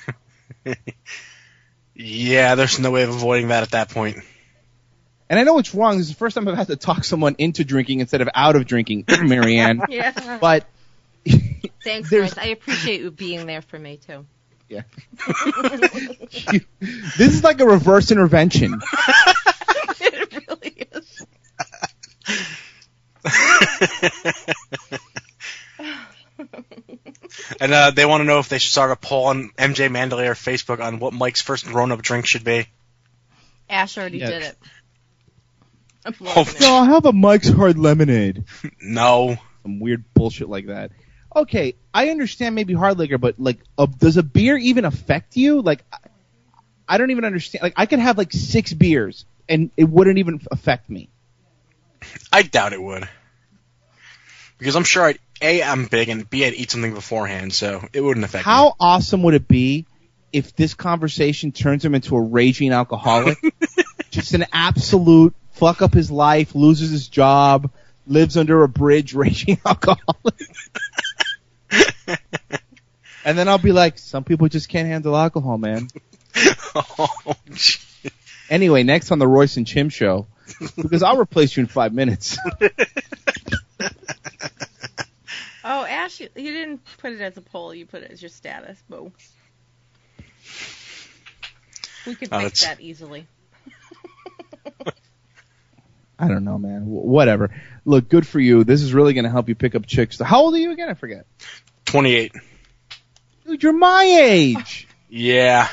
Yeah, there's no way of avoiding that at that point. And I know it's wrong. This is the first time I've had to talk someone into drinking instead of out of drinking, Marianne. Yeah. But Thanks, there's- Chris. I appreciate you being there for me, too. yeah. This is like a reverse intervention. It really is. And they want to know if they should start a poll on MJ Mandalay or Facebook on what Mike's first grown-up drink should be. Ash already Yeah. did it. I'm Oh, loving No, it. I'll have a Mike's Hard Lemonade. No. Some weird bullshit like that. Okay, I understand maybe hard liquor, but like, does a beer even affect you? Like, I don't even understand. Like, I could have like 6 beers and it wouldn't even affect me. I doubt it would. Because I'm sure I'm big, and B, I'd eat something beforehand, so it wouldn't affect me. How awesome would it be if this conversation turns him into a raging alcoholic? Just an absolute fuck up his life, loses his job, lives under a bridge, raging alcoholic. And then I'll be like, some people just can't handle alcohol, man. Oh, shit. Anyway, next on the Royce and Chim show, because I'll replace you in 5 minutes. Oh, Ash, you didn't put it as a poll. You put it as your status. Boo. We could Oh, fix it's- that easily. I don't know, man. Whatever. Look, good for you. This is really going to help you pick up chicks. How old are you again? I forget. 28. Dude, you're my age. Yeah.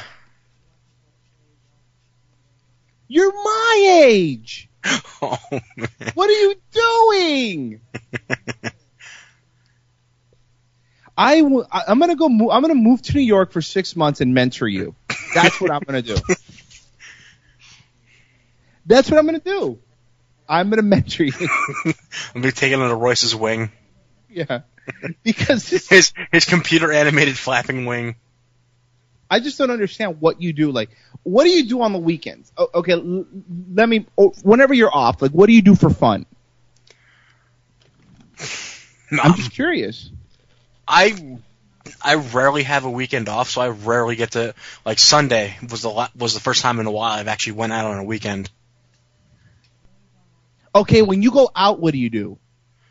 You're my age. Oh, man. What are you doing? I'm gonna go. I'm gonna move to New York for 6 months and mentor you. That's what I'm gonna do. That's what I'm gonna do. I'm gonna mentor you. I'll be taking under Royce's wing. Yeah, because His computer animated flapping wing. I just don't understand what you do. Like, what do you do on the weekends? Okay, let me. Whenever you're off, like, what do you do for fun? I'm just curious. I rarely have a weekend off, so I rarely get to, like, Sunday was the first time in a while I've actually went out on a weekend. Okay, when you go out, what do you do?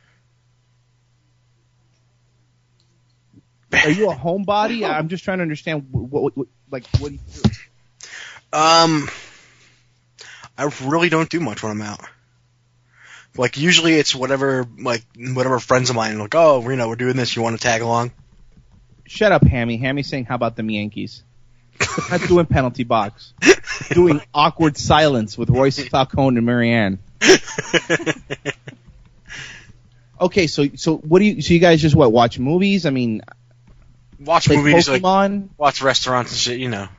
Are you a homebody? I'm just trying to understand what do you do? I really don't do much when I'm out. Like, usually it's whatever friends of mine, like, oh, we're doing this, you want to tag along? Shut up, Hammy. Hammy's saying, how about them Yankees? Not doing penalty box. Doing awkward silence with Royce Falcone and Marianne. Okay, so what do you? So you guys just watch movies? I mean, Watch play movies, like, Pokemon. watch restaurants and shit, you know.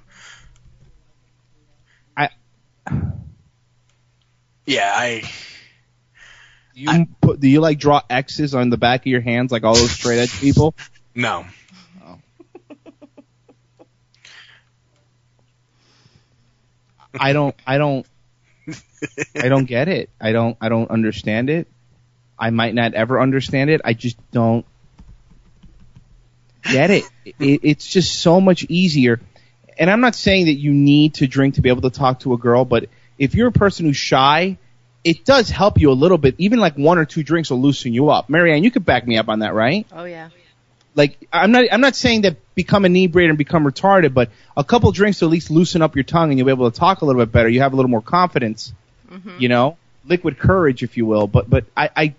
Do you like draw X's on the back of your hands like all those straight edge people? No. I don't get it. I don't understand it. I might not ever understand it. I just don't get it. It's just so much easier. And I'm not saying that you need to drink to be able to talk to a girl, but if you're a person who's shy, it does help you a little bit. Even like 1 or 2 drinks will loosen you up. Marianne, you could back me up on that, right? Oh, yeah. Like, I'm not saying that become inebriated and become retarded, but a couple drinks to at least loosen up your tongue and you'll be able to talk a little bit better. You have a little more confidence, you know, liquid courage, if you will. But I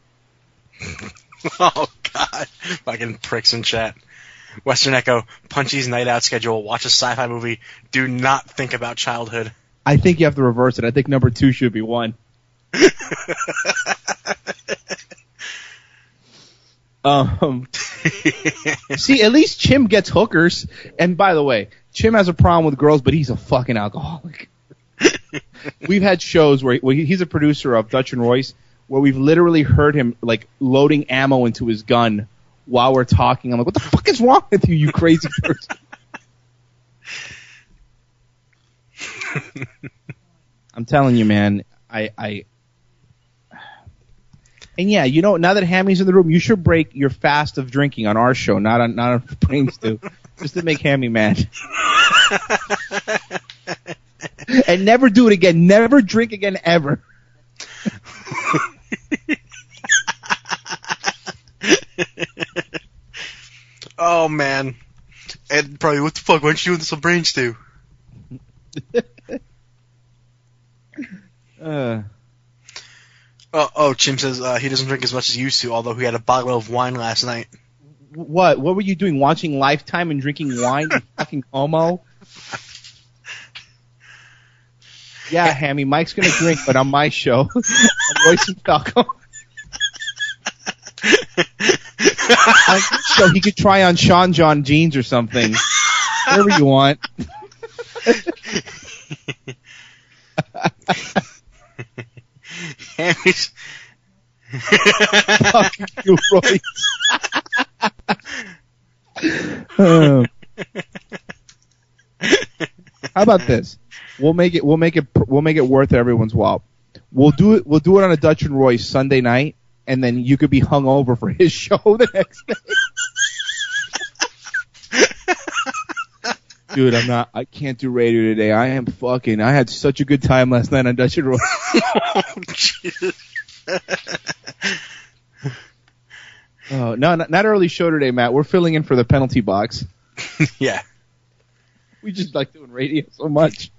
Oh, God. Fucking pricks in chat. Western Echo, Punchy's night out schedule, watch a sci-fi movie, do not think about childhood. I think you have to reverse it. I think number 2 should be 1. See, at least Chim gets hookers. And by the way, Chim has a problem with girls, but he's a fucking alcoholic. We've had shows where he's a producer of Dutch and Royce, where we've literally heard him like loading ammo into his gun while we're talking. I'm like, what the fuck is wrong with you, you crazy person? I'm telling you, man. And yeah, you know, now that Hammy's in the room, you should break your fast of drinking on our show, not on Brains too, just to make Hammy mad. And never do it again. Never drink again ever. Oh man. And probably, what the fuck? Why aren't you doing this on Brains too? Chim says he doesn't drink as much as he used to, although he had a bottle of wine last night. What? What were you doing? Watching Lifetime and drinking wine? You fucking homo. Yeah, Hammy, Mike's gonna drink, but on my show, on Royce and Falco. On this show, he could try on Sean John jeans or something. Whatever you want. Hammy's. Fuck you, Royce. How about this? We'll make it worth everyone's while. We'll do it on a Dutch and Royce Sunday night, and then you could be hungover for his show the next day. Dude, I can't do radio today. I had such a good time last night on Dutch and Royce. Oh, Jesus. Oh, no, not early show today, Matt. We're filling in for the penalty box. Yeah. We just like doing radio so much.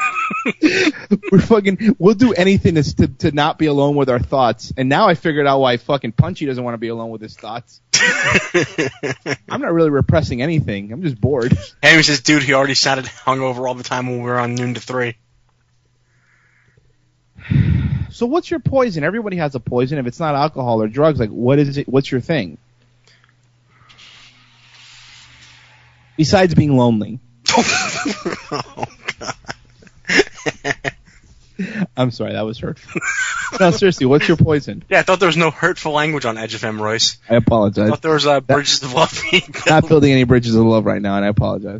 We'll do anything to not be alone with our thoughts. And now I figured out why fucking Punchy doesn't want to be alone with his thoughts. I'm not really repressing anything. I'm just bored. Hammy says, dude, he already sounded hungover all the time when we were on noon to 3. So what's your poison? Everybody has a poison. If it's not alcohol or drugs, like, what is it? What's your thing? Besides being lonely. Oh, God. I'm sorry, that was hurtful. No, seriously, what's your poison? Yeah, I thought there was no hurtful language on Edge FM, Royce. I apologize. I thought there was bridges of love being built. Not building any bridges of love right now, and I apologize.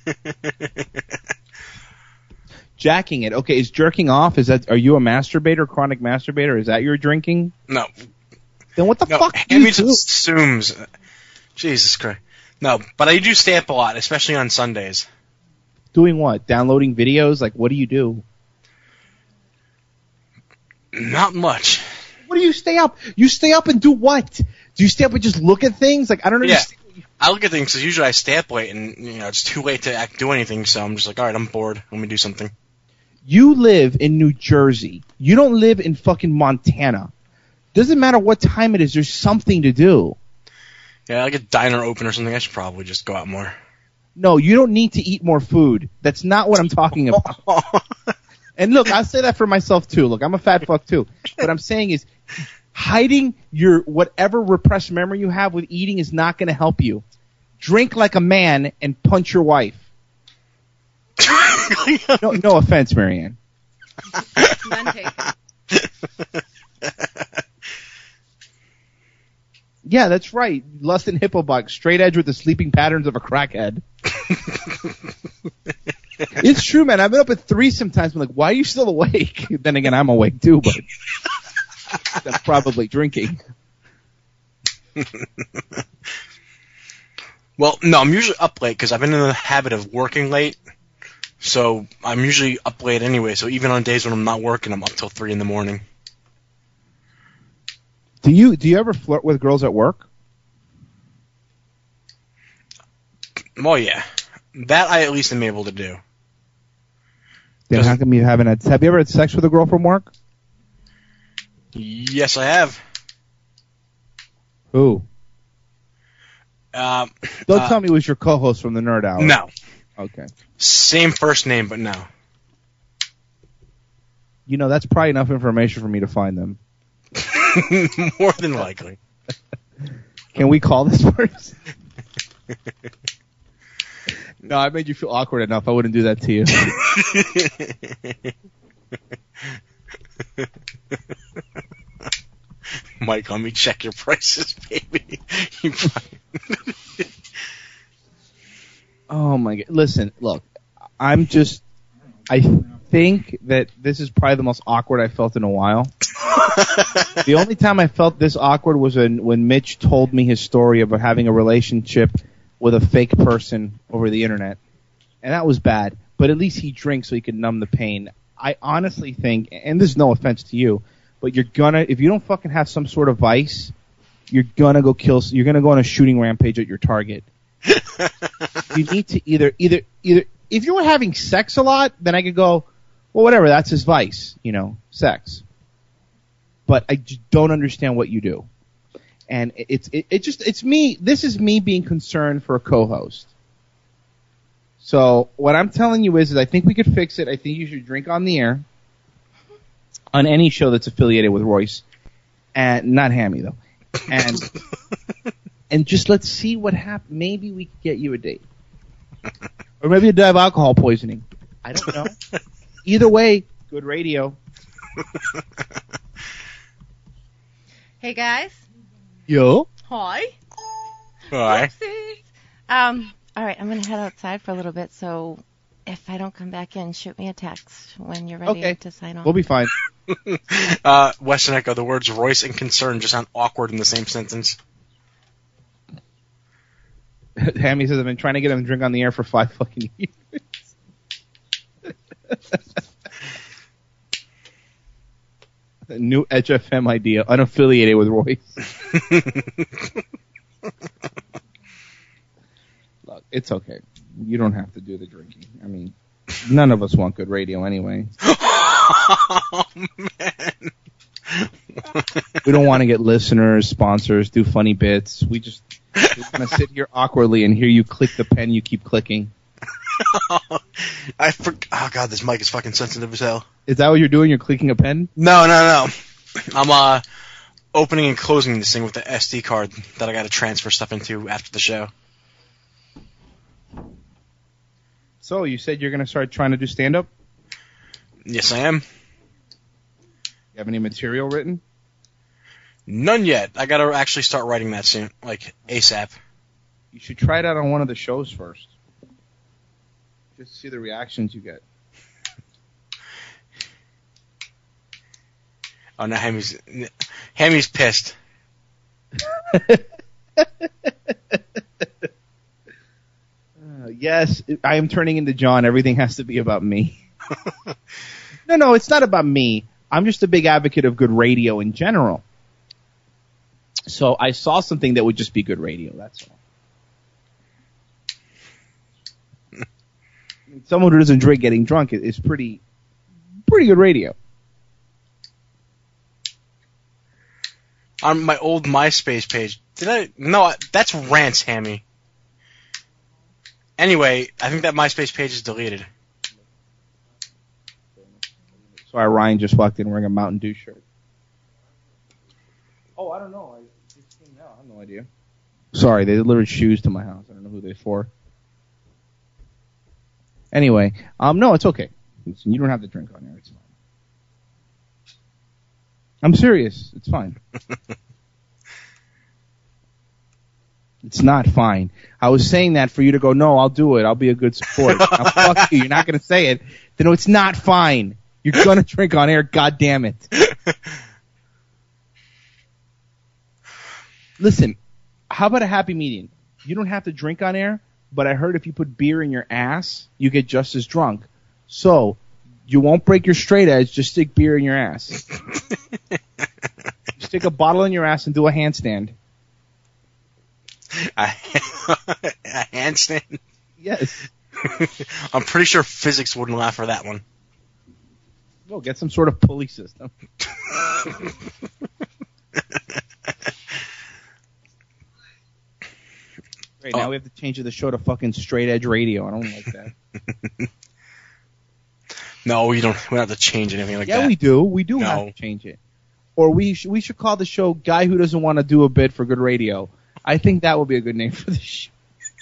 Jacking it. Okay, is jerking off, are you a masturbator, chronic masturbator? Is that your drinking? No. Then what the fuck do Hammy you do? just assumes. Jesus Christ. No, but I do stay up a lot, especially on Sundays. Doing what? Downloading videos? Like, what do you do? Not much. What do you stay up? You stay up and do what? Do you stay up and just look at things? Like, I don't understand. Yeah. I look at things because usually I stay up late and, it's too late to do anything, so I'm just like, all right, I'm bored. Let me do something. You live in New Jersey. You don't live in fucking Montana. Doesn't matter what time it is, there's something to do. Yeah, like a diner open or something. I should probably just go out more. No, you don't need to eat more food. That's not what I'm talking about. And look, I say that for myself too. Look, I'm a fat fuck too. What I'm saying is, hiding your whatever repressed memory you have with eating is not going to help you. Drink like a man and punch your wife. No offense, Marianne. None taken. Yeah, that's right. Lust and Hippobuck, straight edge with the sleeping patterns of a crackhead. It's true, man. I've been up at 3 sometimes. I'm like, why are you still awake? Then again, I'm awake too, but I'm probably drinking. Well, no, I'm usually up late because I've been in the habit of working late. So I'm usually up late anyway. So even on days when I'm not working, I'm up till 3 in the morning. Do you ever flirt with girls at work? Well, yeah. That I at least am able to do. Then how come you haven't have you ever had sex with a girl from work? Yes, I have. Who? Don't tell me it was your co-host from the Nerd Hour. No. Okay. Same first name, but no. That's probably enough information for me to find them. More than likely. Can we call this person? No, I made you feel awkward enough. I wouldn't do that to you. Mike, let me check your prices, baby. Oh my God! Listen, look, think that this is probably the most awkward I felt in a while. The only time I felt this awkward was when Mitch told me his story about having a relationship with a fake person over the internet. And that was bad. But at least he drinks so he can numb the pain. I honestly think, and this is no offense to you, but if you don't fucking have some sort of vice, you're gonna go on a shooting rampage at your target. You need to either, if you were having sex a lot, then I could go, well, whatever, that's his vice, sex. But I just don't understand what you do. And it's me, this is me being concerned for a co-host. So what I'm telling you is I think we could fix it. I think you should drink on the air on any show that's affiliated with Royce, and not Hammy though. And just let's see what happens. Maybe we could get you a date, or maybe you die of alcohol poisoning. I don't know. Either way, good radio. Hey guys. Yo. Hi. Hi. All right, I'm going to head outside for a little bit, so if I don't come back in, shoot me a text when you're ready to sign off. We'll be fine. Weston Echo, the words Royce and concern just sound awkward in the same sentence. Hammy says I've been trying to get him to drink on the air for 5 fucking years. A new HFM idea, unaffiliated with Royce. Look, it's okay. You don't have to do the drinking. I mean, none of us want good radio anyway. Oh, man. We don't want to get listeners, sponsors, do funny bits. We want to sit here awkwardly and hear you click the pen you keep clicking. Oh, God, this mic is fucking sensitive as hell. Is that what you're doing? You're clicking a pen? No. I'm opening and closing this thing with the SD card that I got to transfer stuff into after the show. So, you said you're going to start trying to do stand-up? Yes, I am. You have any material written? None yet. I got to actually start writing that soon, like ASAP. You should try it out on one of the shows first. Just to see the reactions you get. Oh, now Hammy's pissed. Yes, I am turning into John. Everything has to be about me. No, it's not about me. I'm just a big advocate of good radio in general. So I saw something that would just be good radio, that's all. Someone who doesn't drink getting drunk is pretty good radio. On my old MySpace page, No, that's Rants, Hammy. Anyway, I think that MySpace page is deleted. Sorry, Ryan just walked in wearing a Mountain Dew shirt. Oh, I don't know. I just came out. I have no idea. Sorry, they delivered shoes to my house. I don't know who they're for. Anyway, no, it's okay. Listen, you don't have to drink on air. It's fine. I'm serious. It's fine. It's not fine. I was saying that for you to go, no, I'll do it. I'll be a good sport. Now, fuck you. You're not going to say it. Then no, it's not fine. You're going to drink on air. God damn it. Listen, how about a happy medium? You don't have to drink on air, but I heard if you put beer in your ass, you get just as drunk. So, you won't break your straight edge, just stick beer in your ass. Stick a bottle in your ass and do a handstand. A handstand? Yes. I'm pretty sure physics wouldn't laugh for that one. Well, get some sort of pulley system. Great, now we have to change the show to fucking straight edge radio. I don't like that. No, we don't have to change anything like that. Yeah, we do. We do have to change it. Or we should call the show Guy Who Doesn't Want to Do a Bit for Good Radio. I think that would be a good name for the show.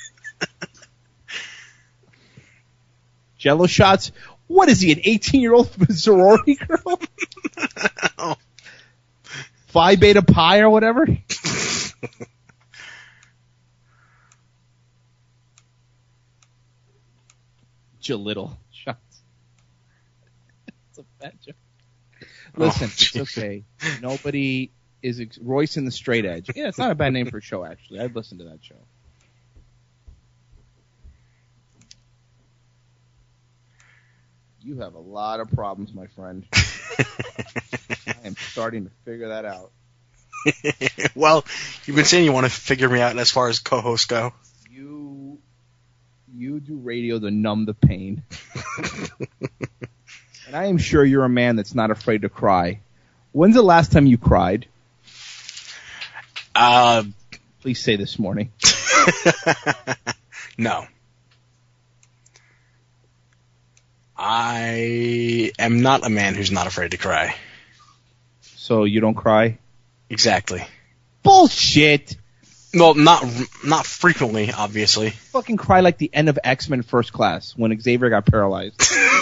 Jello shots? What is he, an 18-year-old sorority girl? Phi Beta Pi or whatever? Little shots. Bad joke. Listen, Oh, it's okay. Nobody is Royce and the Straight Edge. Yeah, it's not a bad name for a show, actually. I'd listen to that show. You have a lot of problems, my friend. I am starting to figure that out. Well, you've been saying you want to figure me out as far as co-hosts go. You do radio to numb the pain. And I am sure you're a man that's not afraid to cry. When's the last time you cried? Please say this morning. No. I am not a man who's not afraid to cry. So you don't cry? Exactly. Bullshit! Well, not frequently, obviously. Fucking cry like the end of X-Men First Class when Xavier got paralyzed.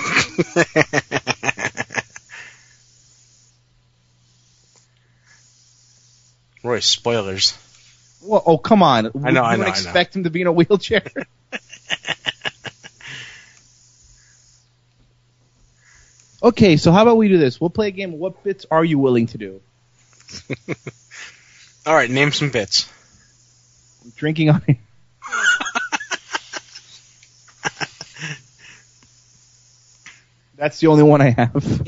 Roy, spoilers. Well, oh, come on. I know. You don't expect him to be in a wheelchair? Okay, so how about we do this? We'll play a game of what bits are you willing to do? All right, name some bits. Drinking on it. That's the only one I have.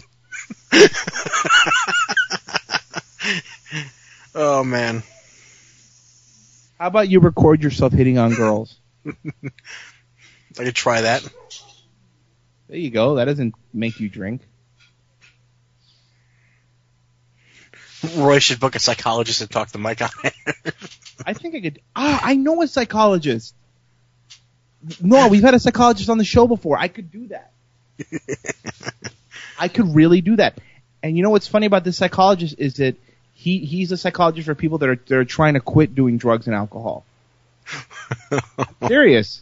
Oh, man. How about you record yourself hitting on girls? I could try that. There you go. That doesn't make you drink. Roy should book a psychologist to talk to Mike on it. I think I could. I know a psychologist. No, we've had a psychologist on the show before. I could do that. I could really do that. And you know what's funny about this psychologist is that he's a psychologist for people that are trying to quit doing drugs and alcohol. I'm serious.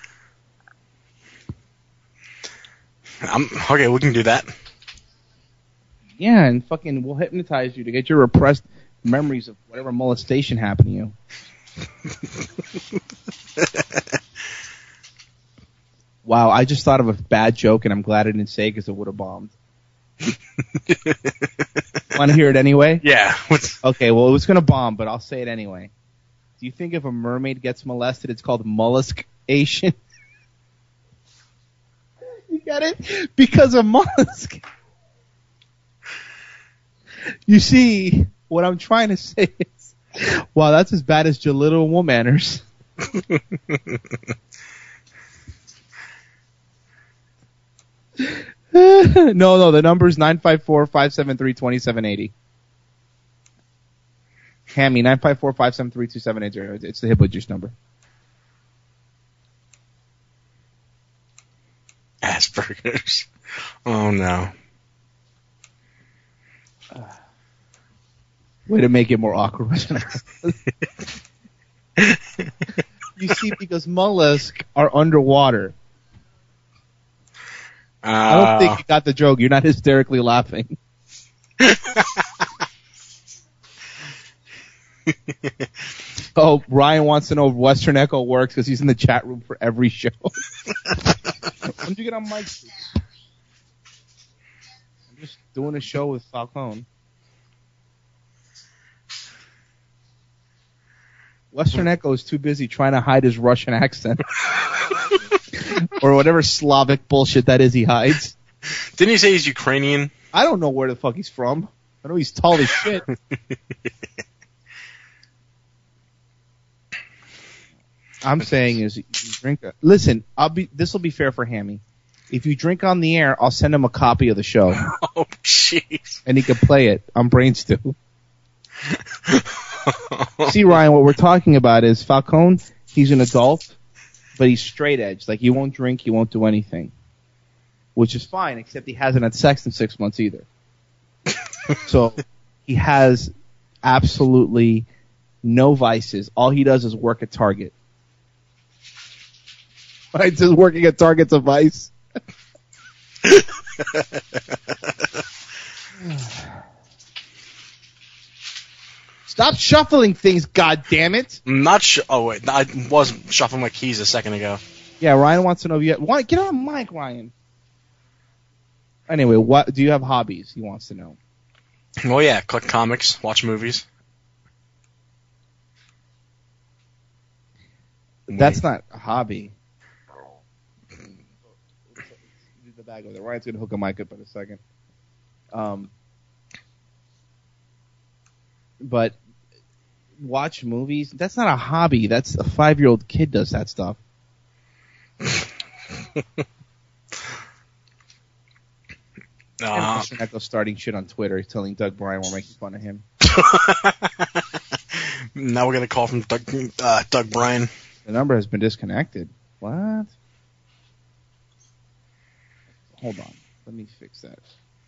Okay, we can do that. Yeah, and fucking we'll hypnotize you to get your repressed memories of whatever molestation happened to you. Wow, I just thought of a bad joke, and I'm glad I didn't say it because it would have bombed. Want to hear it anyway? Yeah. Okay, well, it was going to bomb, but I'll say it anyway. Do you think if a mermaid gets molested, it's called molluskation? You get it? Because a mollusk. You see, what I'm trying to say is, wow, that's as bad as Jalil manners. No, the number is 954-573-2780. Hammy, 954-573-2780. It's the Hippo Juice number. Asperger's. Oh, no. Way to make it more awkward. You see, because mollusks are underwater. I don't think you got the joke. You're not hysterically laughing. Oh, Ryan wants to know if Western Echo works because he's in the chat room for every show. When did you get on mic? I'm just doing a show with Falcone. Western Echo is too busy trying to hide his Russian accent. Or whatever Slavic bullshit that is he hides. Didn't he say he's Ukrainian? I don't know where the fuck he's from. I know he's tall as shit. I'm saying is you drink. Listen, this will be fair for Hammy. If you drink on the air, I'll send him a copy of the show. Oh, jeez. And he can play it on Brain Stew. See, Ryan, what we're talking about is Falcone, he's an adult, but he's straight edge. Like, he won't drink, he won't do anything. Which is fine, except he hasn't had sex in 6 months either. So, he has absolutely no vices. All he does is work at Target. Right, just working at Target's a vice. Stop shuffling things, goddammit! Oh, wait. I was shuffling my keys a second ago. Yeah, Ryan wants to know if you... Get on the mic, Ryan. Anyway, what do you have hobbies? He wants to know. Well, yeah, collect comics, watch movies. That's not a hobby. The bag over there. Ryan's gonna hook a mic up in a second. But watch movies. That's not a hobby. That's a 5-year-old kid does that stuff. Echo's starting shit on Twitter. He's telling Doug Bryan we're making fun of him. Now we're gonna call from Doug Bryan. The number has been disconnected. What? Hold on. Let me fix that.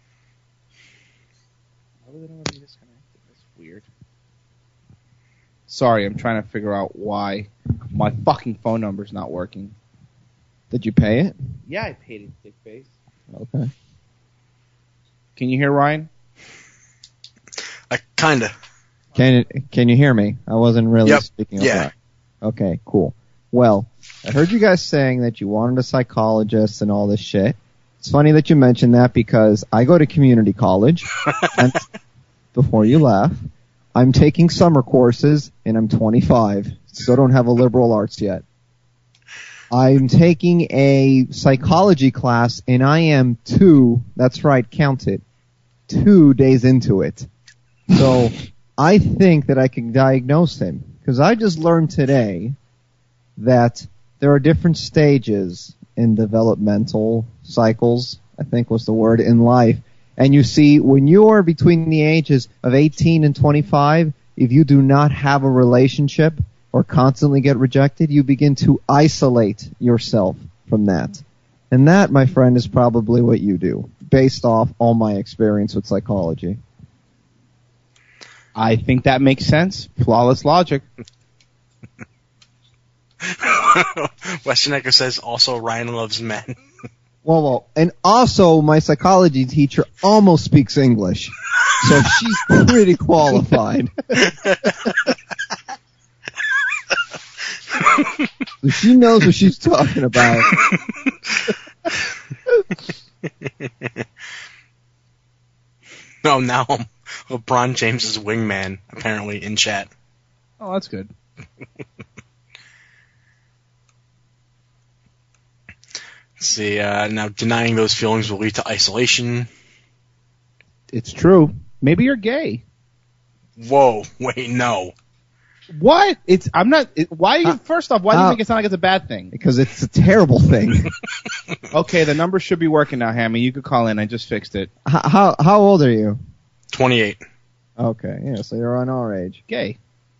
Why would the number be disconnected? That's weird. Sorry, I'm trying to figure out why my fucking phone number's not working. Did you pay it? Yeah, I paid it, dickface. Okay. Can you hear Ryan? Kinda. Can you hear me? I wasn't really speaking up. Yeah. Okay, cool. Well, I heard you guys saying that you wanted a psychologist and all this shit. It's funny that you mentioned that because I go to community college. And before you laugh, I'm taking summer courses and I'm 25. Still don't have a liberal arts yet. I'm taking a psychology class and I am 2, that's right, count it, 2 days into it. So I think that I can diagnose him because I just learned today that there are different stages in developmental cycles, I think was the word, in life. And you see, when you are between the ages of 18 and 25, if you do not have a relationship or constantly get rejected, you begin to isolate yourself from that. And that, my friend, is probably what you do, based off all my experience with psychology. I think that makes sense. Flawless logic. Western Echo says also Ryan loves men. Well, and also my psychology teacher almost speaks English, so she's pretty qualified. So she knows what she's talking about. No, now I'm LeBron James's wingman, apparently, in chat. Oh, that's good. Let's see, now denying those feelings will lead to isolation. It's true. Maybe you're gay. Whoa, wait, no. What? I'm not. First off, why do you make it sound like it's a bad thing? Because it's a terrible thing. Okay, the number should be working now, Hammy. You could call in. I just fixed it. How old are you? 28. Okay, yeah, so you're on our age. Gay.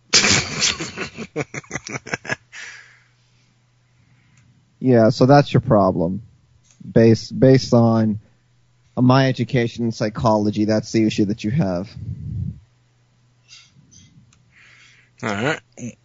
Yeah, so that's your problem. Based on my education in psychology, that's the issue that you have. All right.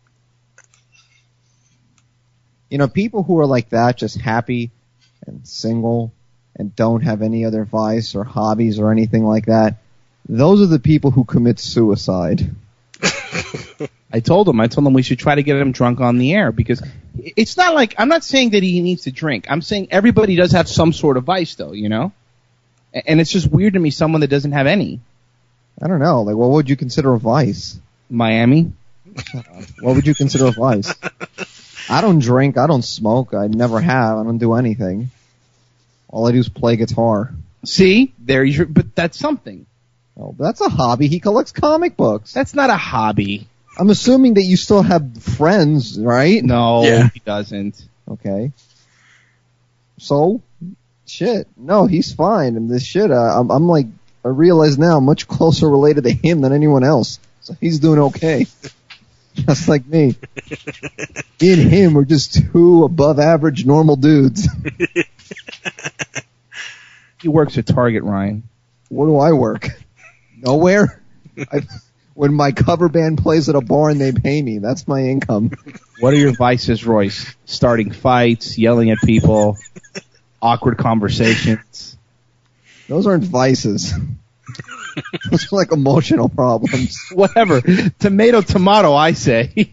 You know, people who are like that, just happy and single and don't have any other vice or hobbies or anything like that, those are the people who commit suicide. I told him we should try to get him drunk on the air because it's not like, I'm not saying that he needs to drink. I'm saying everybody does have some sort of vice though, you know? And it's just weird to me, someone that doesn't have any. I don't know, like what would you consider a vice? Miami? What would you consider a vice? I don't drink, I don't smoke, I never have, I don't do anything. All I do is play guitar. See? But that's something. Oh, that's a hobby. He collects comic books. That's not a hobby. I'm assuming that you still have friends, right? No, Yeah. He doesn't. Okay. So, shit. No, he's fine. And this shit, I'm like, I realize now I'm much closer related to him than anyone else. So he's doing okay. Just like me. Me and him were just 2 above average normal dudes. He works at Target, Ryan. Where do I work? Nowhere. When my cover band plays at a bar and they pay me, that's my income. What are your vices, Royce? Starting fights, yelling at people, awkward conversations. Those aren't vices. Those are like emotional problems. Whatever. Tomato, tomato, I say.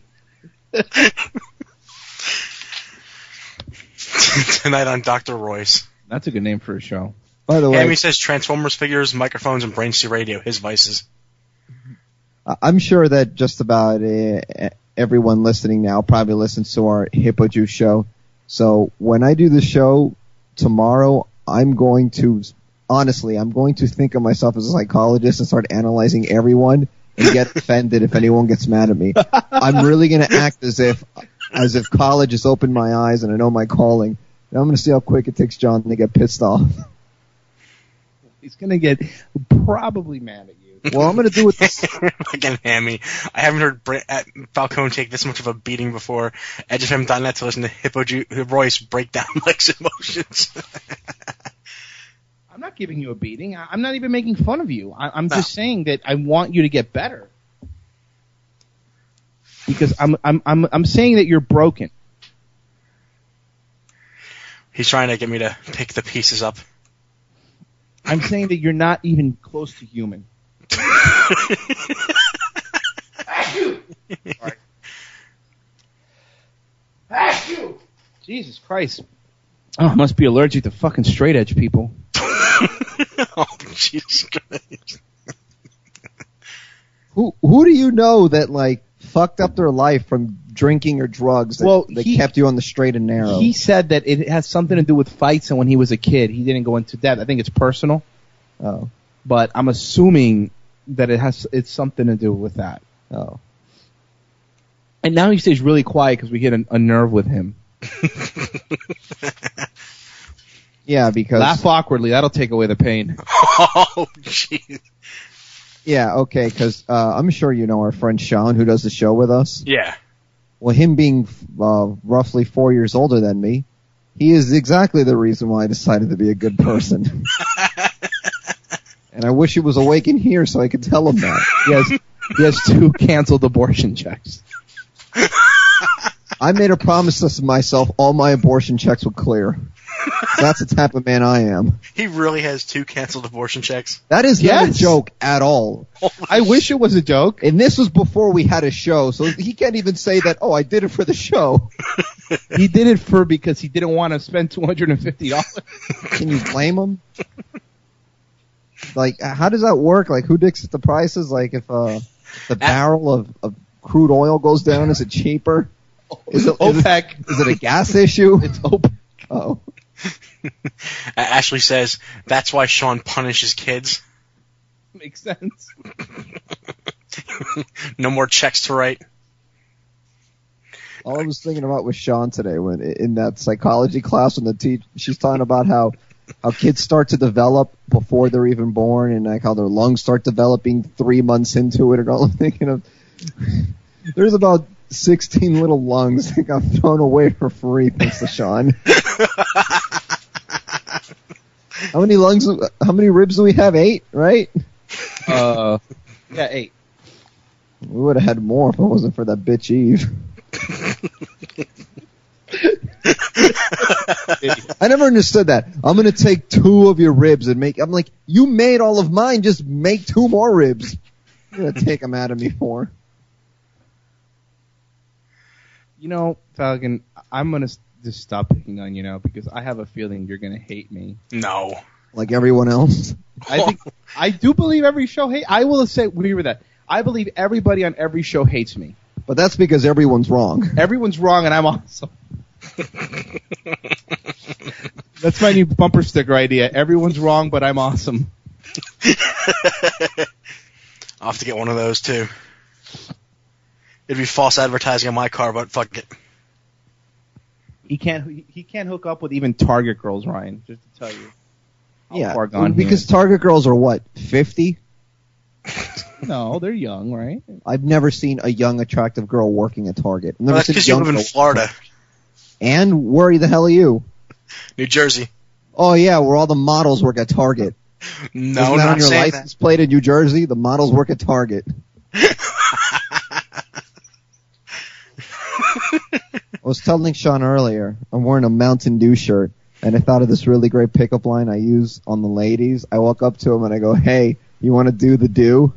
Tonight on Dr. Royce. That's a good name for a show. By the way, Hammy says Transformers figures, microphones, and Brain C Radio, his vices. I'm sure that just about everyone listening now probably listens to our Hippo Juice show. So when I do the show tomorrow, I'm going to think of myself as a psychologist and start analyzing everyone and get offended if anyone gets mad at me. I'm really going to act as if college has opened my eyes and I know my calling. And I'm going to see how quick it takes John to get pissed off. He's going to get probably mad at you. Well, I'm going to do it this. Again, Hammy. I haven't heard Falcone take this much of a beating before. I just haven't done that to listen to Royce break down Mike's emotions. I'm not giving you a beating. I'm not even making fun of you. I'm just saying that I want you to get better. Because I'm saying that you're broken. He's trying to get me to pick the pieces up. I'm saying that you're not even close to human. Jesus Christ. Oh, I must be allergic to fucking straight edge people. Oh, Jesus Christ. Who do you know that, like, fucked up their life from drinking or drugs that kept you on the straight and narrow? He said that it has something to do with fights, and when he was a kid, he didn't go into depth. I think it's personal. Oh. But I'm assuming that it's something to do with that. Oh. And now he stays really quiet because we hit a nerve with him. Yeah, because... Laugh awkwardly. That'll take away the pain. Oh, jeez. Yeah, okay, because I'm sure you know our friend Sean, who does the show with us. Yeah. Well, him being roughly 4 years older than me, he is exactly the reason why I decided to be a good person. And I wish he was awake in here so I could tell him that. He has 2 canceled abortion checks. I made a promise to myself all my abortion checks would clear. That's the type of man I am. He really has 2 canceled abortion checks. That is not a joke at all. I wish it was a joke. And this was before we had a show, so he can't even say that, oh, I did it for the show. He did it because he didn't want to spend $250. Can you blame him? Like, how does that work? Like, who dictates the prices? Like, if the barrel of crude oil goes down, is it cheaper? Is it OPEC. Is it a gas issue? It's OPEC. Oh. Ashley says, that's why Sean punishes kids. Makes sense. No more checks to write. All I was thinking about was Sean today when in that psychology class when she's talking about how kids start to develop before they're even born and like how their lungs start developing 3 months into it. And all I'm thinking of, there's about 16 little lungs that got thrown away for free thanks to Sean. How many ribs do we have? 8, right? Yeah, 8. We would have had more if it wasn't for that bitch Eve. I never understood that. I'm going to take 2 of your ribs and I'm like, you made all of mine, just make 2 more ribs. You're going to take them out of me for. You know, Falcon, I'm going to just stop picking on you now because I have a feeling you're going to hate me. No. Like everyone else? I do believe every show I will say, agree with that. I believe everybody on every show hates me. But that's because everyone's wrong. Everyone's wrong and I'm awesome. That's my new bumper sticker idea. Everyone's wrong, but I'm awesome. I'll have to get one of those too. It'd be false advertising on my car, but fuck it. He can't hook up with even Target girls, Ryan, just to tell you. Yeah, because Target girls are what, 50? No, they're young, right? I've never seen a young, attractive girl working at Target. Well, that's because you live in Florida. And where the hell are you? New Jersey. Oh, yeah, where all the models work at Target. No, Isn't that not on your saying license plate in New Jersey? The models work at Target. I was telling Sean earlier, I'm wearing a Mountain Dew shirt, and I thought of this really great pickup line I use on the ladies. I walk up to them and I go, hey, you want to do the do?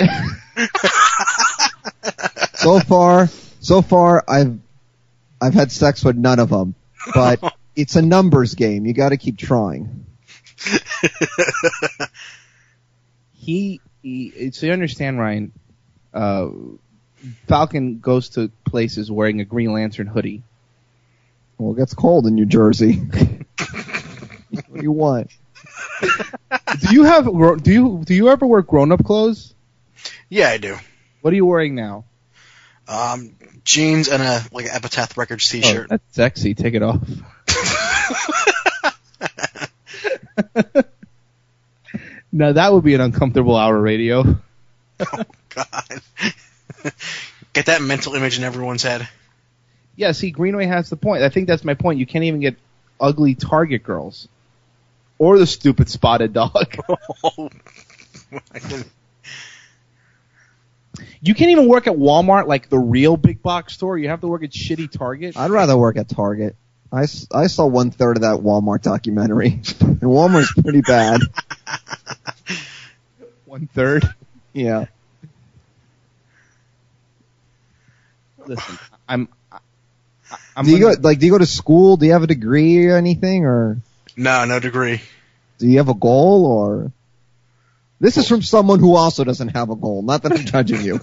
So far, I've had sex with none of them, but it's a numbers game. You got to keep trying. So you understand, Ryan, Falcon goes to places wearing a Green Lantern hoodie. Well, it gets cold in New Jersey. What do you want? Do you ever wear grown-up clothes? Yeah, I do. What are you wearing now? Jeans and a Epitaph Records t-shirt. Oh, that's sexy. Take it off. Now that would be an uncomfortable hour radio. Oh, God. Get that mental image in everyone's head. Yeah, see, Greenway has the point. I think that's my point. You can't even get ugly Target girls. Or the stupid spotted dog. Oh, You can't even work at Walmart, like the real big box store. You have to work at shitty Target. I'd rather work at Target. I saw 1/3 of that Walmart documentary, and Walmart's pretty bad. 1/3? Yeah. Listen, I'm Do you go to school? Do you have a degree or anything, or No degree. do you have a goal, or? This is from someone who also doesn't have a goal. Not that I'm judging you.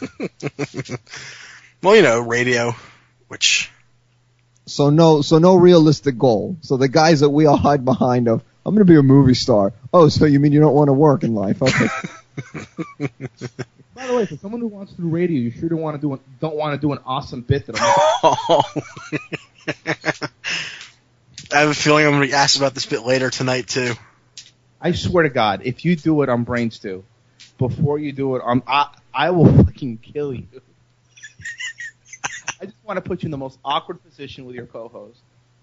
Well, radio, which. So no realistic goal. So the guys that we all hide behind of, I'm going to be a movie star. Oh, so you mean you don't want to work in life? Okay. By the way, for someone who wants to do radio, you sure don't want to do an awesome bit that I have a feeling I'm going to be asked about this bit later tonight too. I swear to God, if you do it on Brain Stew, before you do it, I will fucking kill you. I just want to put you in the most awkward position with your co-host.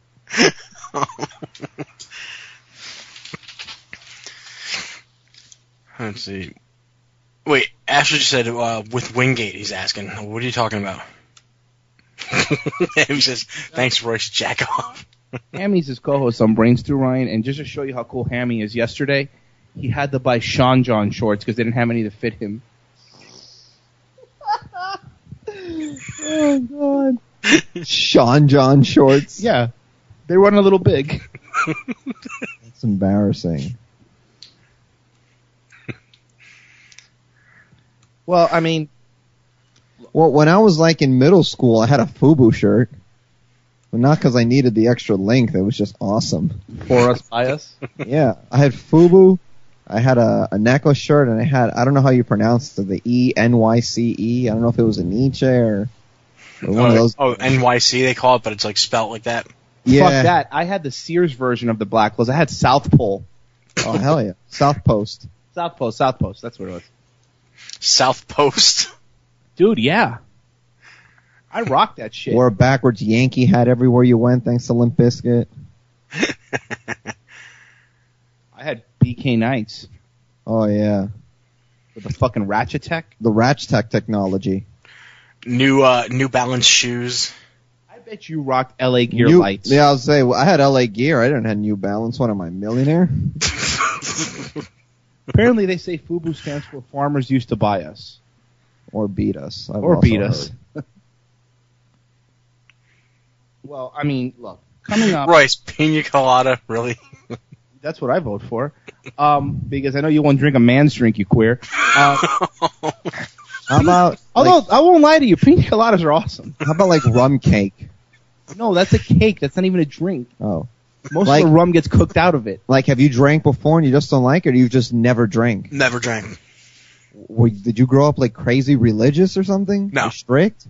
Let's see. Wait, Ashley just said with Wingate, he's asking. What are you talking about? He says, thanks, Royce, jack off. Hammy's his co-host on Brain Stew, Ryan, and just to show you how cool Hammy is, yesterday he had to buy Sean John shorts because they didn't have any to fit him. Oh, God. Sean John shorts? Yeah. They run a little big. That's embarrassing. Well, I mean... Well, when I was in middle school, I had a FUBU shirt. But not because I needed the extra length. It was just awesome. For us, by us? Yeah. I had FUBU. I had a necklace shirt, and I don't know how you pronounce it, the ENYCE. I don't know if it was a Nietzsche or one of those. Oh, NYC they call it, but it's spelt like that. Yeah. Fuck that. I had the Sears version of the black clothes. I had South Pole. Oh, hell yeah. South Post. South Post. That's what it was. South Post? Dude, yeah. I rocked that shit. Wore a backwards Yankee hat everywhere you went, thanks to Limp Bizkit. I had BK Knights. Oh, yeah. With the fucking Ratchet Tech. The Ratchet Tech technology. New Balance shoes. I bet you rocked LA Gear lights. Yeah, I'll say, I had LA Gear. I didn't have New Balance. What am I, millionaire? Apparently they say FUBU stands for Farmers Used to Buy Us. Or beat us. Or beat us. Well, I mean, look, coming up... Royce, pina colada, really? That's what I vote for. Because I know you won't drink a man's drink, you queer. How about... Although, I won't lie to you, pina coladas are awesome. How about, rum cake? No, that's a cake. That's not even a drink. Oh. Most of the rum gets cooked out of it. Have you drank before and you just don't like it, or you just never drank? Never drank. Did you grow up crazy religious or something? No. Or strict?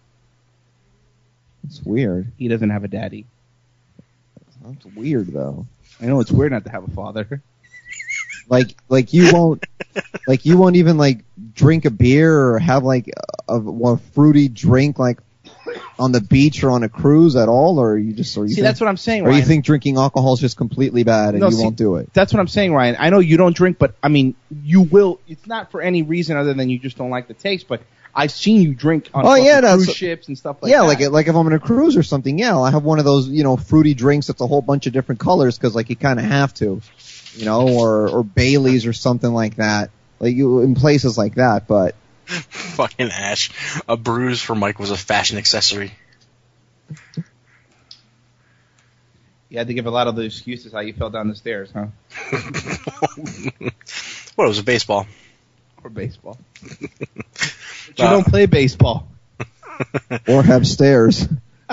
It's weird. He doesn't have a daddy. That's weird, though. I know it's weird not to have a father. You won't even drink a beer or have a fruity drink on the beach or on a cruise at all, or you just that's what I'm saying, Ryan. Or you think drinking alcohol is just completely bad and won't do it? That's what I'm saying, Ryan. I know you don't drink, but I mean you will. It's not for any reason other than you just don't like the taste. But I've seen you drink on cruise ships and stuff like that. Yeah, like if I'm on a cruise or something, yeah, I'll have one of those fruity drinks that's a whole bunch of different colors because you kind of have to, or Bailey's or something like that. In places like that, but. Fucking Ash. A bruise for Mike was a fashion accessory. You had to give a lot of the excuses how you fell down the stairs, huh? Well, it was a baseball. Or baseball. But you don't play baseball. Or have stairs.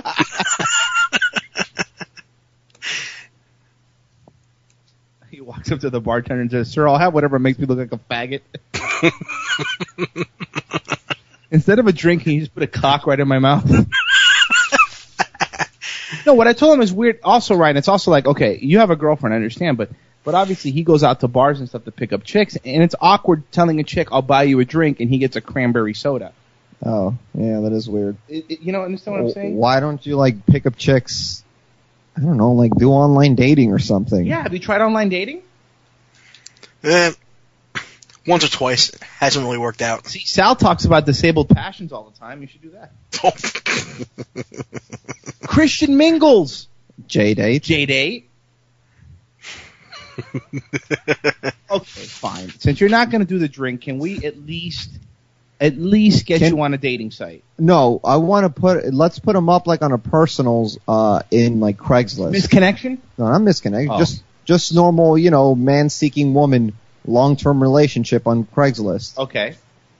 He walks up to the bartender and says, "Sir, I'll have whatever makes me look like a faggot." Instead of a drink, can you just put a cock right in my mouth? No, what I told him is weird. Also, Ryan, it's also like, okay, you have a girlfriend, I understand, but obviously he goes out to bars and stuff to pick up chicks, and it's awkward telling a chick, "I'll buy you a drink," and he gets a cranberry soda. Oh, yeah, that is weird. You know, understand what I'm saying? Why don't you, like, pick up chicks, I don't know, like, do online dating or something? Yeah, have you tried online dating? Once or twice. It hasn't really worked out. See, Sal talks about disabled passions all the time. You should do that. Christian Mingles. J-date? J-date. Okay, fine. Since you're not going to do the drink, can we at least get you on a dating site? No, I want to let's put them up, like, on a personals, in, like, Craigslist. Misconnection? No, not misconnection. Oh. Just normal, man seeking woman, long-term relationship on Craigslist. Okay.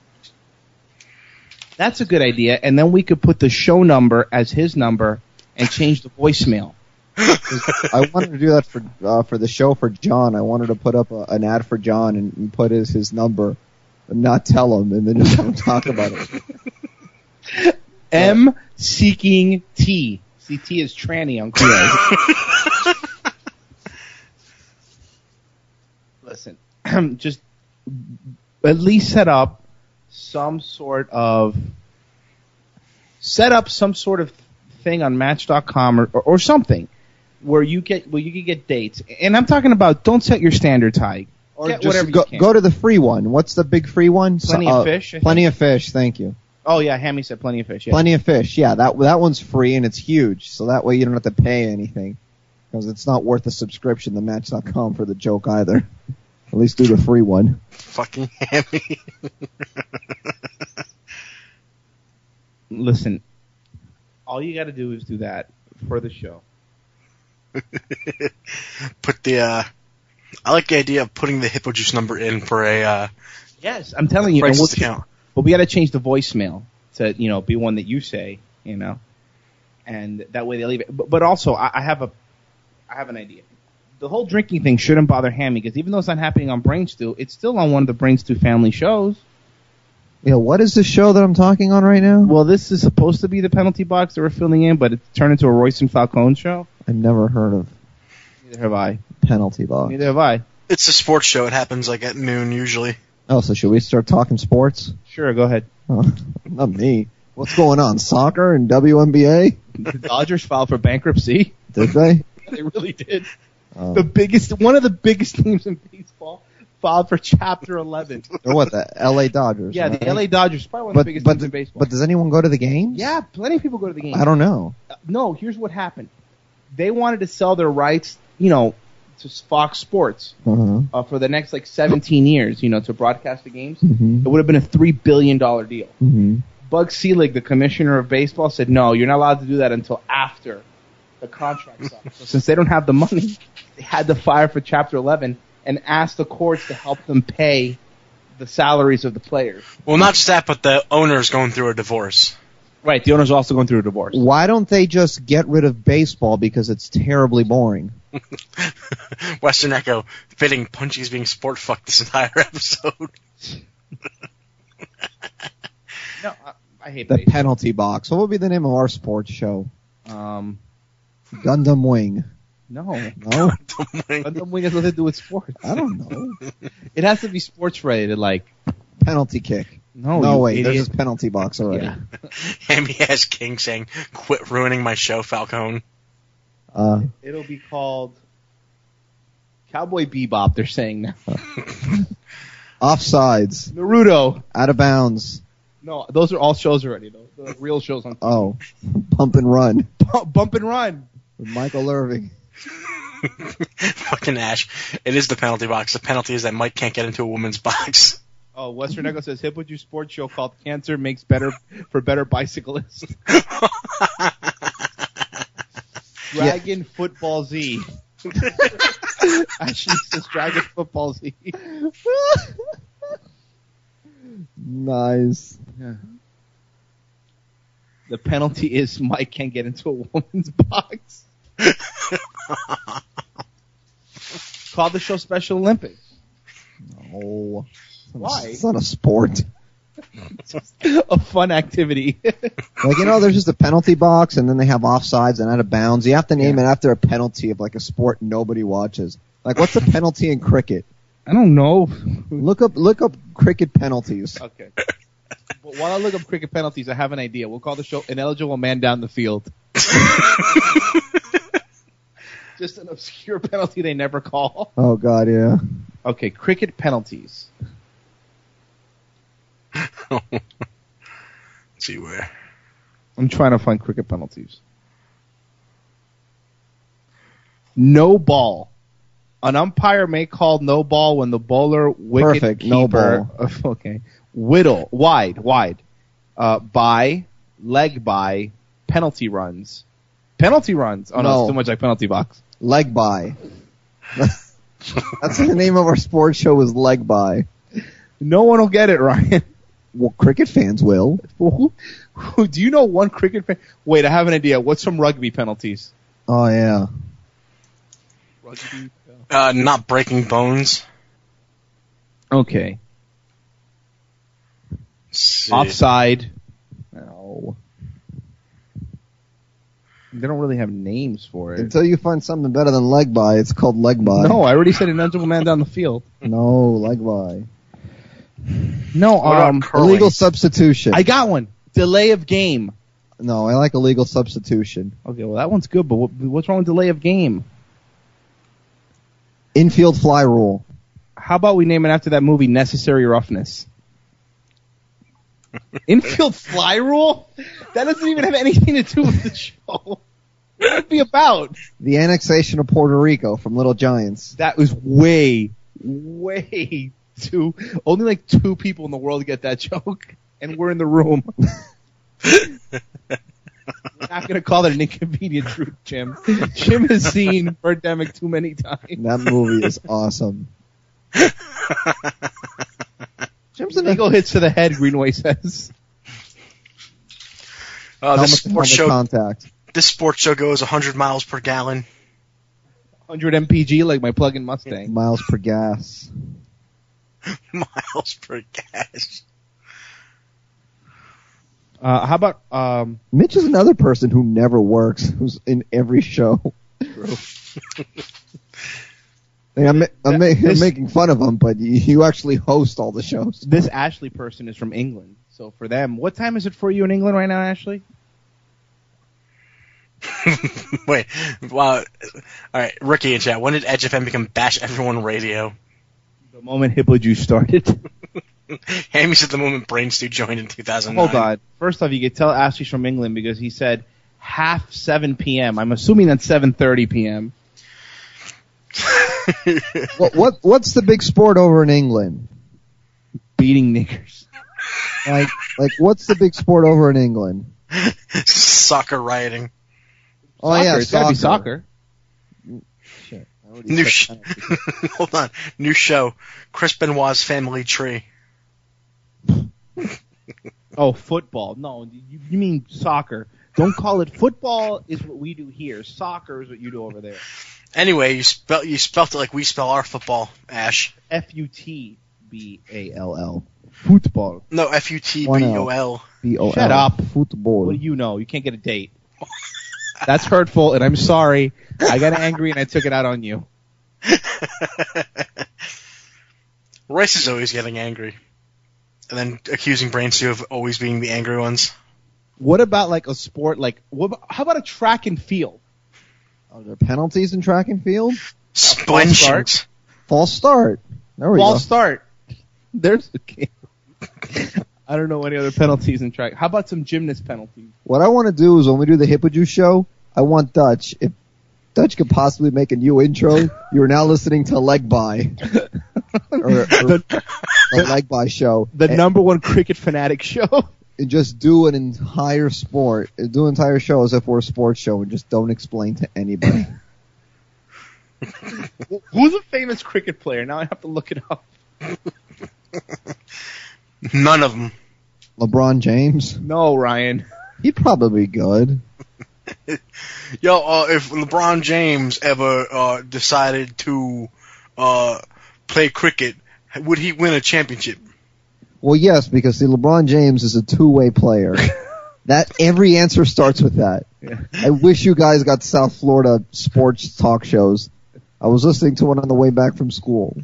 That's a good idea, and then we could put the show number as his number and change the voicemail. I wanted to do that for the show for John. I wanted to put up an ad for John and put his number, and not tell him, and then just have him talk about it. M seeking T. See, T is tranny on Craigslist. Listen, just at least set up some sort of thing on Match.com or something where you can get dates. And I'm talking about, don't set your standards high. Or Get just whatever you can. go to the free one. What's the big free one? Plenty of Fish, I think. Plenty of Fish. Thank you. Oh yeah, Hammy said Plenty of Fish. Yeah. Plenty of Fish. Yeah, that one's free and it's huge. So that way you don't have to pay anything because it's not worth a subscription to Match.com for the joke either. At least do the free one. Fucking Hammy. Listen, all you got to do is do that for the show. I like the idea of putting the Hippo Juice number in for a Yes, I'm telling you. And Craigslist account. But we got to change the voicemail to be one that you say, and that way they leave it. But also, I have an idea. The whole drinking thing shouldn't bother Hammy because even though it's not happening on Brain Stew, it's still on one of the Brain Stew family shows. Yeah, what is the show that I'm talking on right now? Well, this is supposed to be the penalty box that we're filling in, but it turned into a Royce and Falcone show. I've never heard of Neither have I. Penalty Box. Neither have I. It's a sports show. It happens like at noon usually. Oh, so should we start talking sports? Sure, go ahead. Oh, not me. What's going on? Soccer and WNBA? The Dodgers filed for bankruptcy. Did they? They really did. Oh. One of the biggest teams in baseball filed for Chapter 11. Or what, the LA Dodgers? Yeah, right? the LA Dodgers, probably one of the biggest teams in baseball. But does anyone go to the games? Yeah, plenty of people go to the games. I don't know. No, here's what happened. They wanted to sell their rights, to Fox Sports Uh-huh. for the next 17 years, to broadcast the games. Mm-hmm. It would have been a $3 billion deal. Mm-hmm. Bug Selig, the commissioner of baseball, said, no, you're not allowed to do that until after the contract's up. So since they don't have the money, they had to file for Chapter 11 and ask the courts to help them pay the salaries of the players. Well, not just that, but the owner's going through a divorce. Right, the owner's also going through a divorce. Why don't they just get rid of baseball because it's terribly boring? Western Echo, fitting Punchy's being sport fucked this entire episode. No, I hate The baseball. Penalty Box. What would be the name of our sports show? Gundam Gundam Wing. No. No? Gundam Wing has nothing to do with sports. I don't know. It has to be sports related, Penalty kick. No, No, you wait. idiot. There's this Penalty Box already. Yeah. Hammy has King saying, quit ruining my show, Falcone. It'll be called Cowboy Bebop, they're saying now. Offsides. Naruto. Out of bounds. No, those are all shows already, though. They're real shows on Oh. Bump and Run. Bump and Run. With Michael Irving. Fucking Ash. It is the penalty box. The penalty is that Mike can't get into a woman's box. Oh, Western Echo says Hippo Juice sports show called Cancer Makes Better for Better Bicyclists. Dragon Football Z. Ashley says Dragon Football Z. Nice. Yeah. The penalty is Mike can't get into a woman's box. Call the show Special Olympics. No. Why? It's not a sport. A fun activity. Like, there's just a penalty box, and then they have offsides and out of bounds. You have to name it after a penalty of, like, a sport nobody watches. Like, what's a penalty in cricket? I don't know. Look up cricket penalties. Okay. Well, while I look up cricket penalties, I have an idea. We'll call the show Ineligible Man Down the Field. Just an obscure penalty they never call. Oh, God, yeah. Okay, cricket penalties. Let's see where. I'm trying to find cricket penalties. No ball. An umpire may call no ball when the bowler, wicket Perfect, keeper, no ball. Okay, whittle, wide, by, leg by, penalty runs. Penalty runs. Oh no, No. it's too much like penalty box. Leg by. That's the name of our sports show is Leg by. No one will get it, Ryan. Well, cricket fans will. Do you know one cricket fan? Wait, I have an idea. What's some rugby penalties? Oh, yeah. Rugby. Not breaking bones. Okay. Let's see. Offside. No. They don't really have names for it. Until you find something better than leg by, it's called leg by. No, I already said Ineligible Man Down the Field. No, leg by. No, What about curling? Illegal substitution. I got one. Delay of game. No, I like illegal substitution. Okay, well that one's good, but what's wrong with delay of game? Infield fly rule. How about we name it after that movie, Necessary Roughness? Infield fly rule? That doesn't even have anything to do with the show. What would it be about? The annexation of Puerto Rico from Little Giants. That was way too. Only like 2 people in the world get that joke, and we're in the room. We're not going to call it an inconvenient truth, Jim. Jim has seen Birdemic too many times. That movie is awesome. Jim's an eagle hits to the head, Greenway says. This Helmet sports show. contact. This sports show goes 100 miles per gallon. 100 mpg like my plug-in Mustang. Miles per gas. Miles per gas. How about Mitch is another person who never works, who's in every show. I'm making fun of him, but you actually host all the shows. this Ashley person is from England, so for them, what time is it for you in England right now, Ashley? Wait. Wow. All right, Ricky in chat. When did Edge FM become Bash Everyone Radio? The moment Hippo Juice started. Hammy said the moment Brain Stew joined in 2009. Hold on. First off, you could tell Ashley's from England because he said half 7 p.m. I'm assuming that's 7:30 p.m. What's the big sport over in England? Beating niggers. Like what's the big sport over in England? Soccer rioting. Oh Soccer. yeah, It's gotta be soccer. Shit, I already New said Hold on. New show. Chris Benoit's Family Tree. Oh, football. No, you mean soccer. Don't call it football is what we do here. Soccer is what you do over there. Anyway, you spelt it like we spell our football, Ash. Futball. Football. No, Futbol. B-O-L. Shut up. Football. What do you know? You can't get a date. That's hurtful, and I'm sorry. I got angry, and I took it out on you. Royce is always getting angry. And then accusing Brain Stew of always being the angry ones. What about like a sport how about a track and field? Are there penalties in track and field? Splensions. False start. There we False go. start. There's a game. I don't know any other penalties in track. How about some gymnast penalties? What I want to do is when we do the Hippo Juice show, I want Dutch. If Dutch could possibly make a new intro, you are now listening to Leg By. or the Leg By show. The number one cricket fanatic show. and just do an entire show as if we're a sports show and just don't explain to anybody. Who's a famous cricket player? Now I have to look it up. None of them. LeBron James? No, Ryan. He'd probably be good. Yo, if LeBron James ever decided to play cricket, would he win a championship? Well, yes, because see, LeBron James is a two-way player. That every answer starts with that. Yeah. I wish you guys got South Florida sports talk shows. I was listening to one on the way back from school.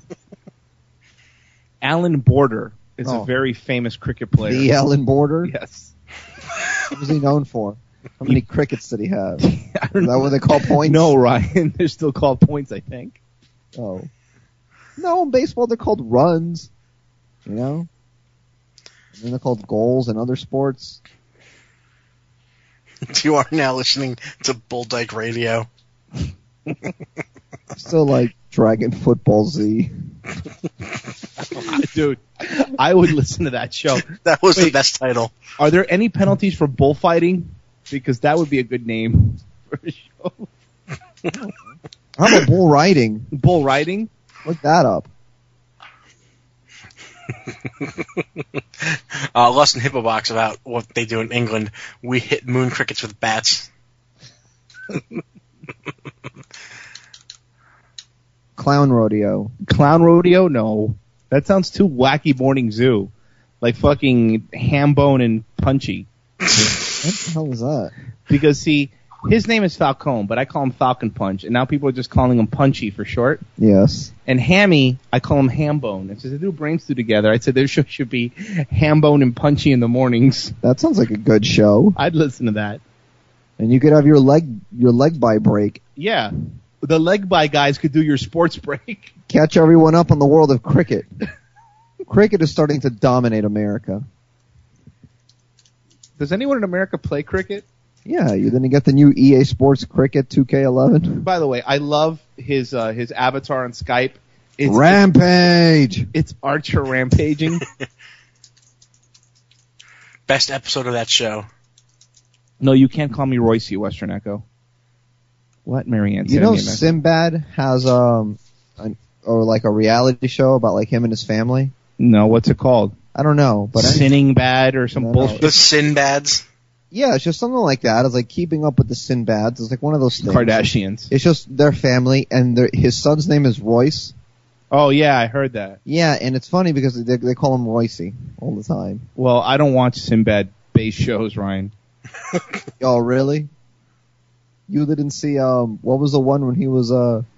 Alan Border is Oh. a very famous cricket player. The Alan Border? Yes. What was he known for? How many crickets did he have? Is I don't that what they call points? No, Ryan. They're still called points, I think. Oh. No, in baseball they're called runs. You know? And then they're called goals in other sports. You are now listening to Bull Dyke Radio. Still like Dragon Football Z. Dude, I would listen to that show. That was the Wait. best title. Are there any penalties for bullfighting? Because that would be a good name for a show. How about bull riding? Bull riding? Look that up. Less than Hippo Box about what they do in England. We hit moon crickets with bats. Clown rodeo. Clown rodeo? No. That sounds too wacky morning zoo. Like fucking Hambone and Punchy. What the hell is that? Because, see, his name is Falcone, but I call him Falcon Punch, and now people are just calling him Punchy for short. Yes. And Hammy, I call him Hambone. And since they do brain stew together, I said their show should be Hambone and Punchy in the mornings. That sounds like a good show. I'd listen to that. And you could have your leg by break. Yeah. The leg by guys could do your sports break. Catch everyone up on the world of cricket. Cricket is starting to dominate America. Does anyone in America play cricket? Yeah, you didn't get the new EA Sports Cricket 2K11? By the way, I love his avatar on Skype. Rampage! It's Archer rampaging. Best episode of that show. No, you can't call me Royce, Western Echo. What, Marianne? You know Sinbad has a reality show about like him and his family? No, what's it called? I don't know, but Sinning Bad or some No. bullshit. The Sinbads. yeah, it's just something like that. It's like keeping up with the Sinbads. It's like one of those things. Kardashians. It's just their family, and his son's name is Royce. Oh, yeah, I heard that. Yeah, and it's funny because they call him Royce all the time. Well, I don't watch Sinbad-based shows, Ryan. Oh, really? You didn't see what was the one when he was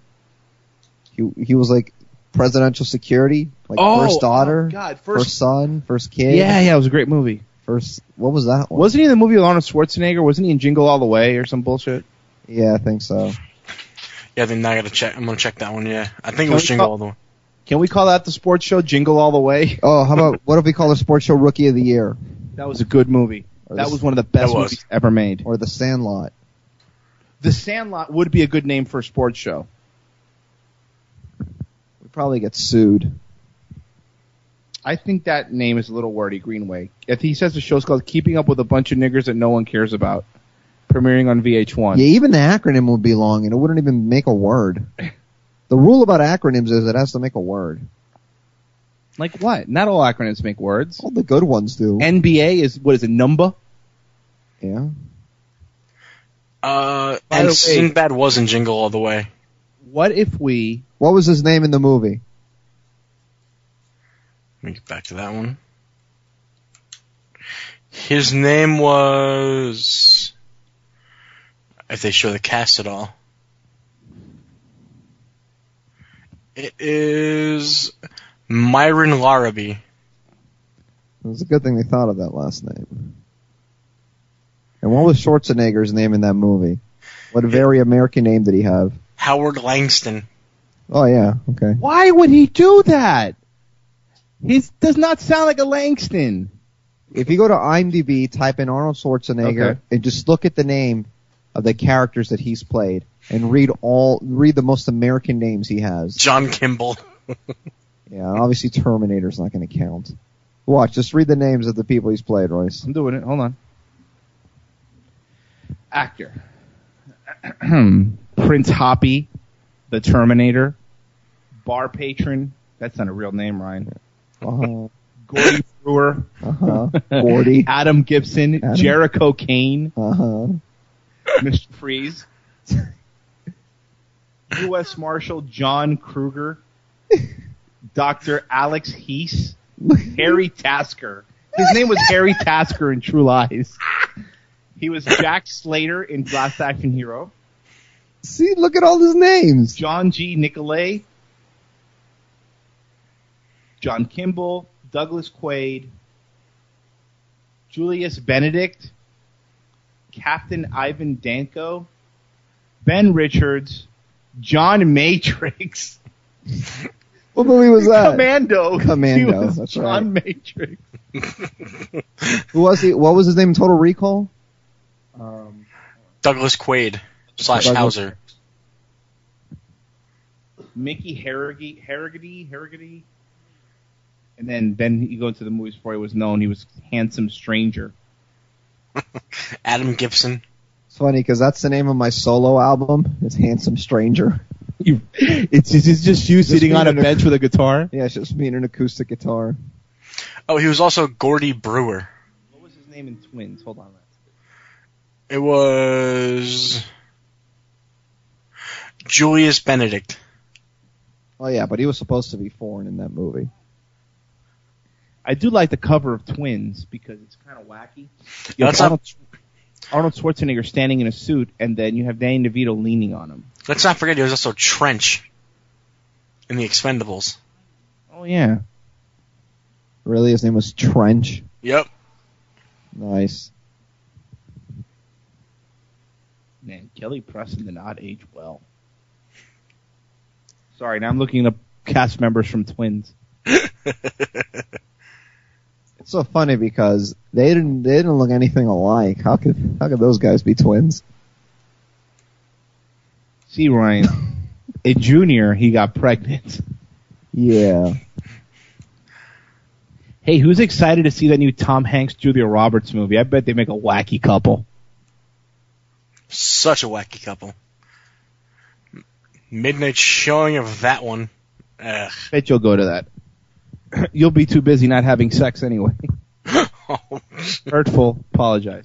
he was like presidential security, like first daughter, God, first son, first kid. Yeah, it was a great movie. First, what was that one? Wasn't he in the movie with Arnold Schwarzenegger? Wasn't he in Jingle All the Way or some bullshit? Yeah, I think so. Yeah, then I gotta check. I'm gonna check that one. Yeah, I think it was Jingle All the Way. Can we call that the sports show, Jingle All the Way? Oh, how about what if we call the sports show Rookie of the Year That was a good movie. Or That the- was one of the best That was. movies ever made. or The Sandlot? The Sandlot would be a good name for a sports show. We'd probably get sued. I think that name is a little wordy, Greenway. If he says the show's called Keeping Up with a Bunch of Niggers That No One Cares About, premiering on VH1. Yeah, even the acronym would be long, and it wouldn't even make a word. The rule about acronyms is it has to make a word. Like what? Not all acronyms make words. All the good ones do. NBA is, what is it, number? Yeah. By the And way- Sinbad was in Jingle All the Way. What if we... What was his name in the movie? Let me get back to that one. His name was... If they show the cast at all. It is Myron Larrabee. It was a good thing they thought of that last name. And what was Schwarzenegger's name in that movie? What a very American name did he have? Howard Langston. Oh, yeah. Okay. Why would he do that? He does not sound like a Langston. If you go to IMDb, type in Arnold Schwarzenegger, Okay. and just look at the name of the characters that he's played, and read the most American names he has. John Kimball. Yeah, obviously Terminator's not going to count. Watch, just read the names of the people he's played, Royce. I'm doing it. Hold on. Actor. Prince Hoppy, the Terminator. Bar patron. That's not a real name, Ryan. Uh-huh. Gordy Brewer. Uh-huh. Gordy. Adam Gibson. Adam. Jericho Kane. Uh-huh. Mr. Freeze. U.S. Marshal John Kruger. Dr. Alex Heese. Harry Tasker. His name was Harry Tasker in True Lies. He was Jack Slater in Last Action Hero. See, look at all his names. John G. Nicolay. John Kimball. Douglas Quaid. Julius Benedict. Captain Ivan Danko. Ben Richards. John Matrix. What movie was that? Commando. Commando, He was that's John right. Matrix. Who was he? What was his name in Total Recall? Douglas Quaid / Hauser. Mickey Harrigan. And then you go into the movies before he was known. He was Handsome Stranger. Adam Gibson. It's funny because that's the name of my solo album. It's Handsome Stranger. It's just you sitting on a bench with a guitar. Yeah, it's just me and an acoustic guitar. Oh, he was also Gordy Brewer. What was his name in Twins? Hold on. It was Julius Benedict. Oh yeah, but he was supposed to be foreign in that movie. I do like the cover of Twins because it's kind of wacky. You That's have Arnold Schwarzenegger standing in a suit, and then you have Danny DeVito leaning on him. Let's not forget he was also Trench in The Expendables. Oh, yeah. Really, his name was Trench. Yep. Nice. Man, Kelly Preston did not age well. Sorry, now I'm looking up cast members from Twins. It's so funny because they didn't look anything alike. How could those guys be twins? See, Ryan, in Junior, he got pregnant. Yeah. Hey, who's excited to see that new Tom Hanks, Julia Roberts movie? I bet they make a wacky couple. Such a wacky couple. Midnight showing of that one. Ugh. Bet you'll go to that. You'll be too busy not having sex anyway. Hurtful. Apologize.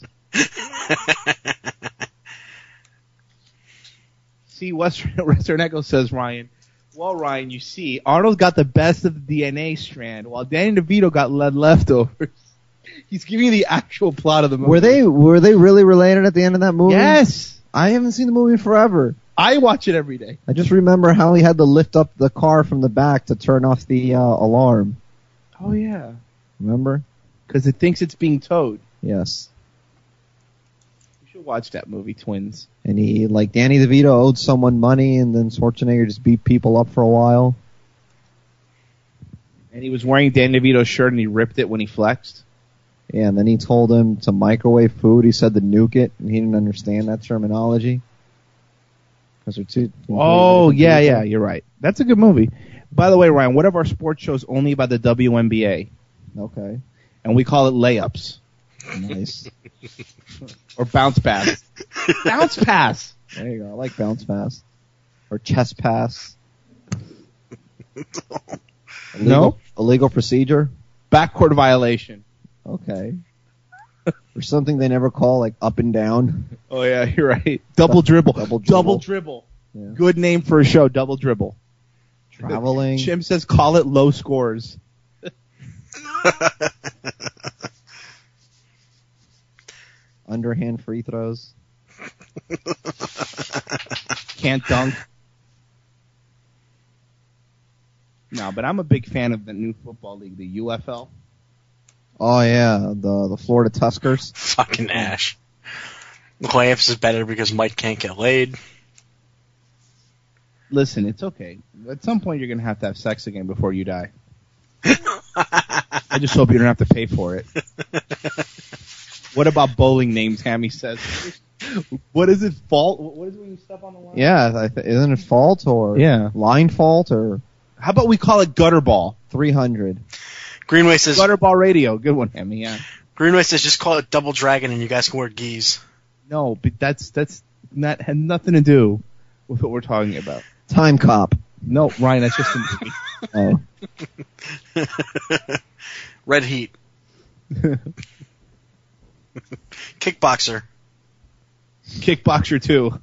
See, Western Echo says, Ryan, well, Ryan, you see, Arnold got the best of the DNA strand, while Danny DeVito got leftovers. He's giving you the actual plot of the movie. Were they really related at the end of that movie? Yes. I haven't seen the movie in forever. I watch it every day. I just remember how he had to lift up the car from the back to turn off the alarm. Oh, yeah. Remember? Because it thinks it's being towed. Yes. You should watch that movie, Twins. And Danny DeVito owed someone money, and then Schwarzenegger just beat people up for a while. And he was wearing Danny DeVito's shirt, and he ripped it when he flexed. Yeah, and then he told him to microwave food. He said to nuke it, and he didn't understand that terminology. Oh, yeah, you're right. That's a good movie. By the way, Ryan, one of our sports shows only about the WNBA. Okay. And we call it layups. Nice. Or bounce pass. Bounce pass. There you go. I like bounce pass. Or chest pass. No? Illegal procedure? Backcourt violation. Okay. Or something they never call, like up and down. Oh, yeah, you're right. Double dribble. Double dribble. Yeah. Good name for a show, Double Dribble. Traveling. Jim says call it low scores. Underhand free throws. Can't dunk. No, but I'm a big fan of the new football league, the UFL. Oh yeah, the Florida Tuskers. Fucking Ash. Clamps is better because Mike can't get laid. Listen, it's okay. At some point, you're going to have sex again before you die. I just hope you don't have to pay for it. What about bowling names, Hammy says? What is it, fault? What is it when you step on the line? Yeah, isn't it fault or Yeah. line fault or How about we call it gutter ball? 300? Greenway says Butterball Radio. Good one, Hemi. Yeah. Greenway says just call it Double Dragon and you guys can wear geese. No, but that's not had nothing to do with what we're talking about. Time Cop. No, Ryan, that's just a movie. Oh. Red Heat. Kickboxer. Kickboxer 2.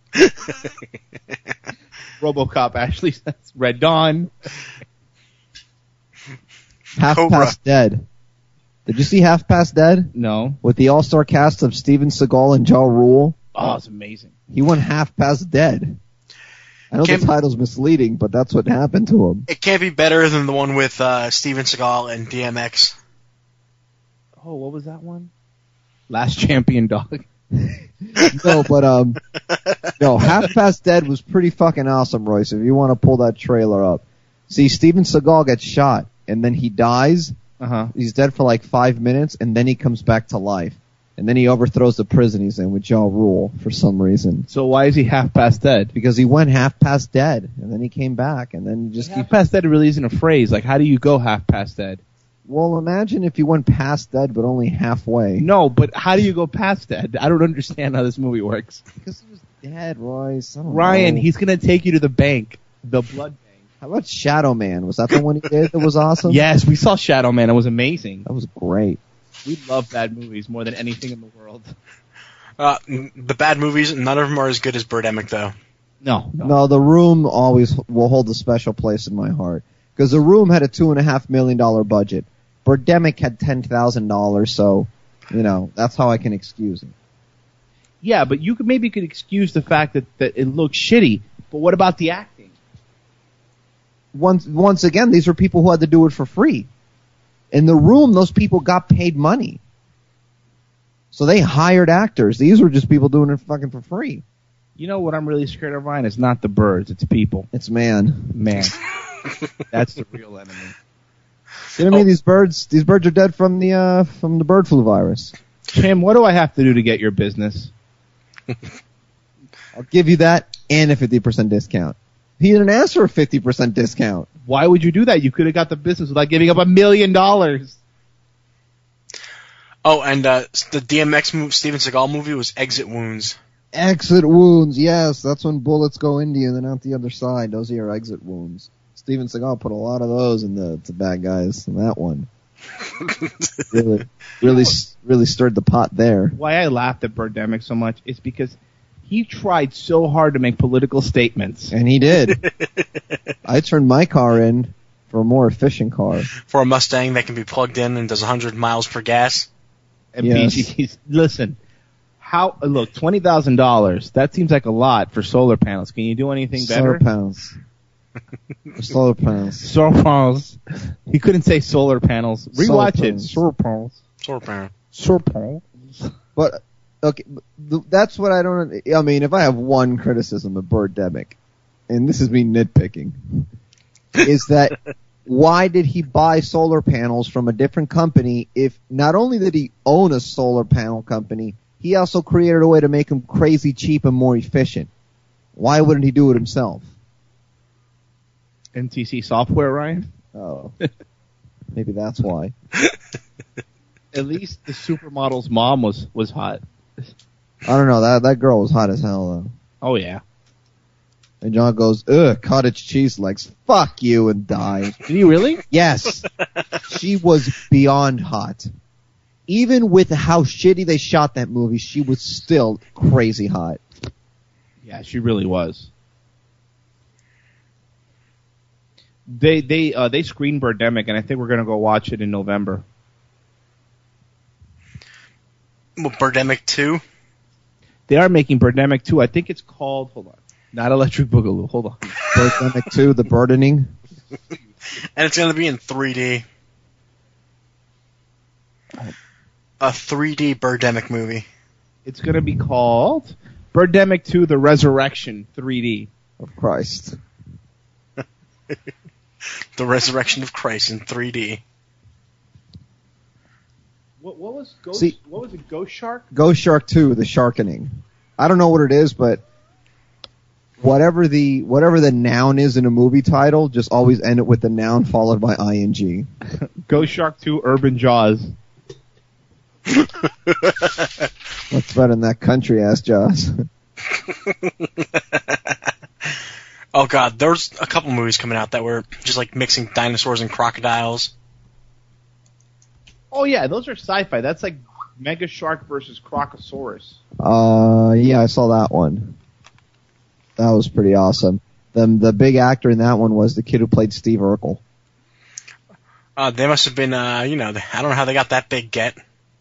RoboCop, Ashley says. Red Dawn. Half Cobra. Past Dead. Did you see Half Past Dead? No. With the all-star cast of Steven Seagal and Ja Rule? Oh, it's amazing. He went half past dead. I know the title's misleading, but that's what happened to him. It can't be better than the one with Steven Seagal and DMX. Oh, what was that one? Last Champion Dog. No, but no, Half Past Dead was pretty fucking awesome, Royce. If you want to pull that trailer up, see, Steven Seagal gets shot and then he dies. He's dead for like 5 minutes, and then he comes back to life, and then he overthrows the prison he's in with Ja Rule for some reason. So why is he half past dead? Because he went half past dead, and then he came back, and then just Half past dead really isn't a phrase. Like, how do you go half past dead? Well, imagine if you went past dead, but only halfway. No, but how do you go past dead? I don't understand how this movie works. Because he was dead, Royce. I don't Ryan, know. he's gonna take you to the bank, the blood bank. How about Shadow Man? Was that the one he did that was awesome? Yes, we saw Shadow Man. It was amazing. That was great. We love bad movies more than anything in the world. The bad movies, none of them are as good as Birdemic, though. No, The Room always will hold a special place in my heart. Because The Room had a $2.5 million budget. Birdemic had $10,000, so, that's how I can excuse it. Yeah, but you could excuse the fact that it looks shitty, but what about the acting? Once again, these are people who had to do it for free. In The Room, those people got paid money. So they hired actors. These were just people doing it fucking for free. You know what I'm really scared of, Ryan? It's not the birds, it's people. It's man. Man. That's the real enemy. You know what I mean? These birds are dead from the bird flu virus. Tim, what do I have to do to get your business? I'll give you that and a 50% discount. He didn't ask for a 50% discount. Why would you do that? You could have got the business without giving up $1 million. Oh, and the DMX Steven Seagal movie was Exit Wounds. Exit wounds, yes. That's when bullets go into you and then out the other side. Those are your exit wounds. Steven Seagal put a lot of those in the bad guys in that one. really stirred the pot there. Why I laughed at Birdemic so much is because he tried so hard to make political statements. And he did. I turned my car in for a more efficient car. For a Mustang that can be plugged in and does 100 miles per gas. And Yes. BG's, listen, look, $20,000, that seems like a lot for solar panels. Can you do anything better? Solar panels. Solar panels. Solar panels. He couldn't say solar panels. Rewatch it. Solar panels. Solar panels. But, okay, that's what I don't, I mean, if I have one criticism of Birdemic, and this is me nitpicking, is that why did he buy solar panels from a different company if not only did he own a solar panel company, he also created a way to make them crazy cheap and more efficient? Why wouldn't he do it himself? NTC software, Ryan? Oh. Maybe that's why. At least the supermodel's mom was hot. I don't know, that girl was hot as hell though. Oh, yeah. And John goes, ugh, cottage cheese legs, fuck you, and dies. Did he really? Yes. She was beyond hot. Even with how shitty they shot that movie, she was still crazy hot. Yeah, she really was. They screened Birdemic, and I think we're gonna go watch it in November. Well, Birdemic 2? They are making Birdemic 2. I think it's called, hold on, not Electric Boogaloo. Hold on. Birdemic 2, The Burdening. And it's going to be in 3D. A 3D Birdemic movie. It's gonna be called Birdemic 2: The Resurrection 3D. Of Christ. The Resurrection of Christ in 3D. What was Ghost? See- What was it? Ghost Shark? Ghost Shark 2, The Sharkening. I don't know what it is, but whatever the noun is in a movie title, just always end it with the noun followed by ing. Ghost Shark 2 Urban Jaws. What's better than that country ass Jaws? Oh god, there's a couple movies coming out that were just like mixing dinosaurs and crocodiles. Oh yeah, those are sci-fi. That's like Mega Shark versus Crocosaurus. Yeah, I saw that one. That was pretty awesome. The big actor in that one was the kid who played Steve Urkel. They must have been, I don't know how they got that big get.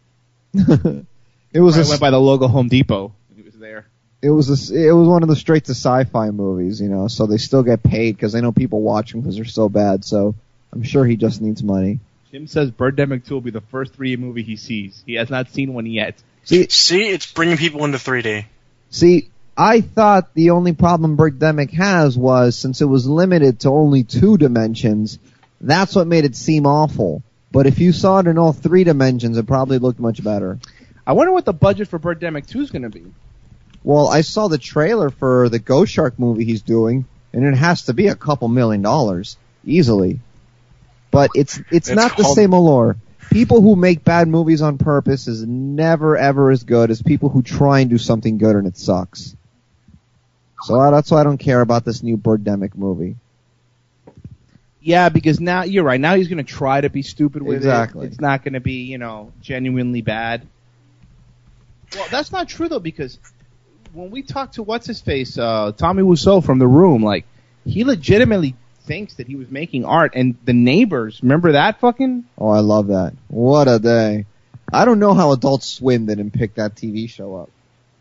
It was I went by the logo Home Depot. It was there. It was one of the straight to sci-fi movies, so they still get paid because they know people watch them because they're so bad. So I'm sure he just needs money. Jim says Birdemic 2 will be the first 3D movie he sees. He has not seen one yet. See, it's bringing people into 3D. See, I thought the only problem Birdemic has was since it was limited to only 2 dimensions, that's what made it seem awful. But if you saw it in all 3 dimensions, it probably looked much better. I wonder what the budget for Birdemic 2 is going to be. Well, I saw the trailer for the Ghost Shark movie he's doing, and it has to be a couple $1 million, easily. But it's not the same allure. People who make bad movies on purpose is never ever as good as people who try and do something good and it sucks. So that's why I don't care about this new Birdemic movie. Yeah, because now, you're right, now he's going to try to be stupid with Exactly. it. It's not going to be, genuinely bad. Well, that's not true, though, because when we talked to What's-His-Face, Tommy Wiseau from The Room, like, he legitimately thinks that he was making art, and The Neighbors, remember that fucking? Oh, I love that. What a day. I don't know how Adult Swim didn't pick that TV show up.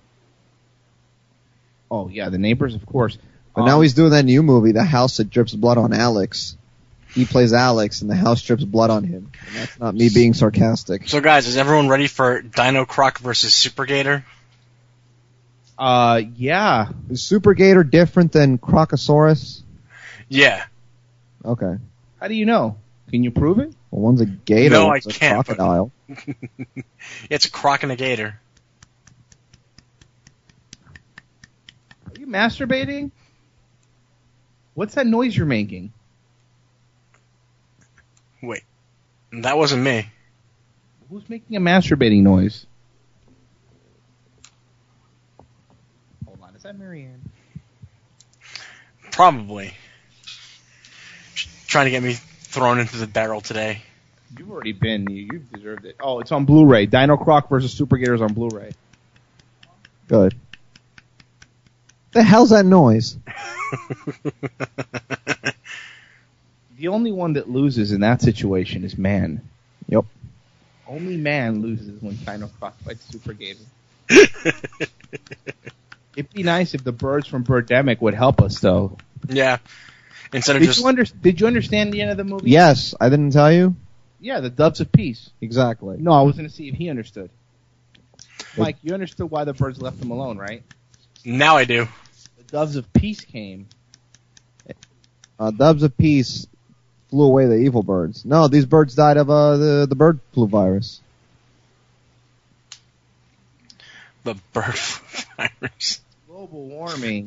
Oh, yeah, The Neighbors, of course. But now he's doing that new movie, The House That Drips Blood on Alex. He plays Alex, and the house drips blood on him. And that's not me being sarcastic. So guys, is everyone ready for Dino Croc versus Super Gator? Yeah. Is Super Gator different than Crocosaurus? Yeah. Okay. How do you know? Can you prove it? Well, one's a gator, No, one's I a can't, but- crocodile. It's a croc and a gator. Are you masturbating? What's that noise you're making? Wait, that wasn't me. Who's making a masturbating noise? Hold on, is that Marianne? Probably. Trying to get me thrown into the barrel today. You've already been. You've deserved it. Oh, it's on Blu-ray. Dino Croc versus Super Gators on Blu-ray. Good. The hell's that noise? The only one that loses in that situation is man. Yep. Only man loses when Dino Croc fights Super Gator. It'd be nice if the birds from Birdemic would help us, though. Yeah. Instead of Did you understand the end of the movie? Yes, I didn't tell you? Yeah, the Doves of Peace. Exactly. No, I was going to see if he understood. Mike, you understood why the birds left him alone, right? Now I do. The Doves of Peace came. Doves of Peace flew away the evil birds. No, these birds died of the bird flu virus. The bird virus. Global warming.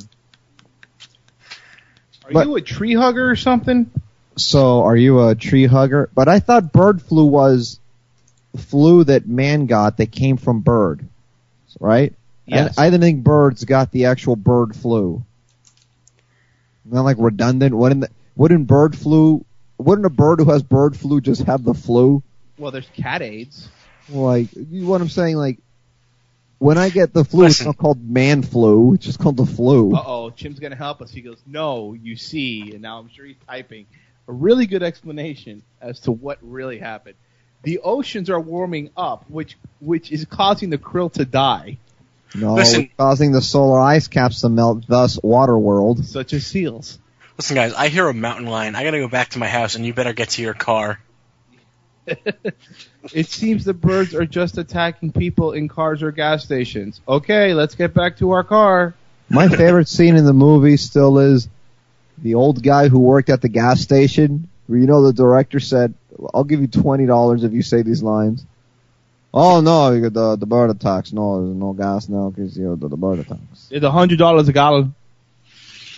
Are But- you a tree hugger or something? So, are you a tree hugger? But I thought bird flu was flu that man got that came from bird, right? Yes. I didn't think birds got the actual bird flu. Not like redundant. Wouldn't a bird who has bird flu just have the flu? Well, there's cat AIDS. Like, you know what I'm saying? Like, when I get the flu, Listen. it's not called man flu. It's just called the flu. Uh-oh, Chim's going to help us. He goes, no, you see. And now I'm sure he's typing a really good explanation as to what really happened. The oceans are warming up, which is causing the krill to die, No, Listen. it's causing the solar ice caps to melt, thus water world. such as seals. Listen, guys, I hear a mountain lion. I gotta go back to my house, and you better get to your car. It seems the birds are just attacking people in cars or gas stations. Okay, let's get back to our car. My favorite scene in the movie still is the old guy who worked at the gas station, where the director said, I'll give you $20 if you say these lines. Oh, no, you got the bird attacks. No, there's no gas now because, the bird attacks. It's $100 a gallon.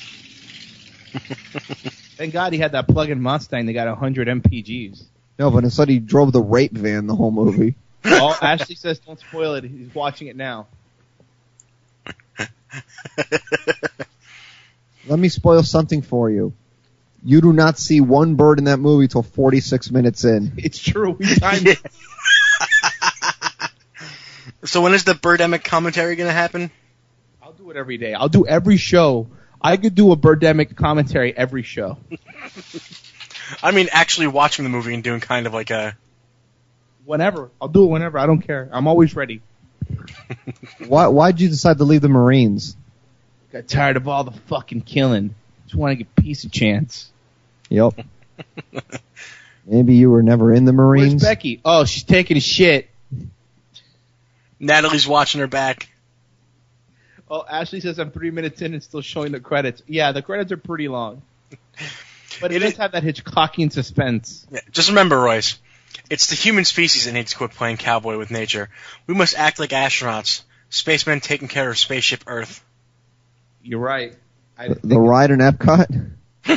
Thank God he had that plug-in Mustang that got 100 MPGs. No, but instead he drove the rape van the whole movie. Oh, Ashley says don't spoil it. He's watching it now. Let me spoil something for you. You do not see one bird in that movie till 46 minutes in. It's true. We timed it. So when is the Birdemic commentary going to happen? I'll do it every day. I'll do every show. I could do a Birdemic commentary every show. I mean, actually watching the movie and doing kind of like a... Whenever. I'll do it whenever. I don't care. I'm always ready. Why'd you decide to leave the Marines? Got tired of all the fucking killing. Just want to get peace a chance. Yep. Maybe you were never in the Marines. Where's Becky? Oh, she's taking a shit. Natalie's watching her back. Oh, Ashley says I'm 3 minutes in and still showing the credits. Yeah, the credits are pretty long. But it does have that Hitchcockian suspense. Yeah, just remember, Royce, it's the human species that needs to quit playing cowboy with nature. We must act like astronauts. Spacemen taking care of spaceship Earth. You're right. The ride in Epcot?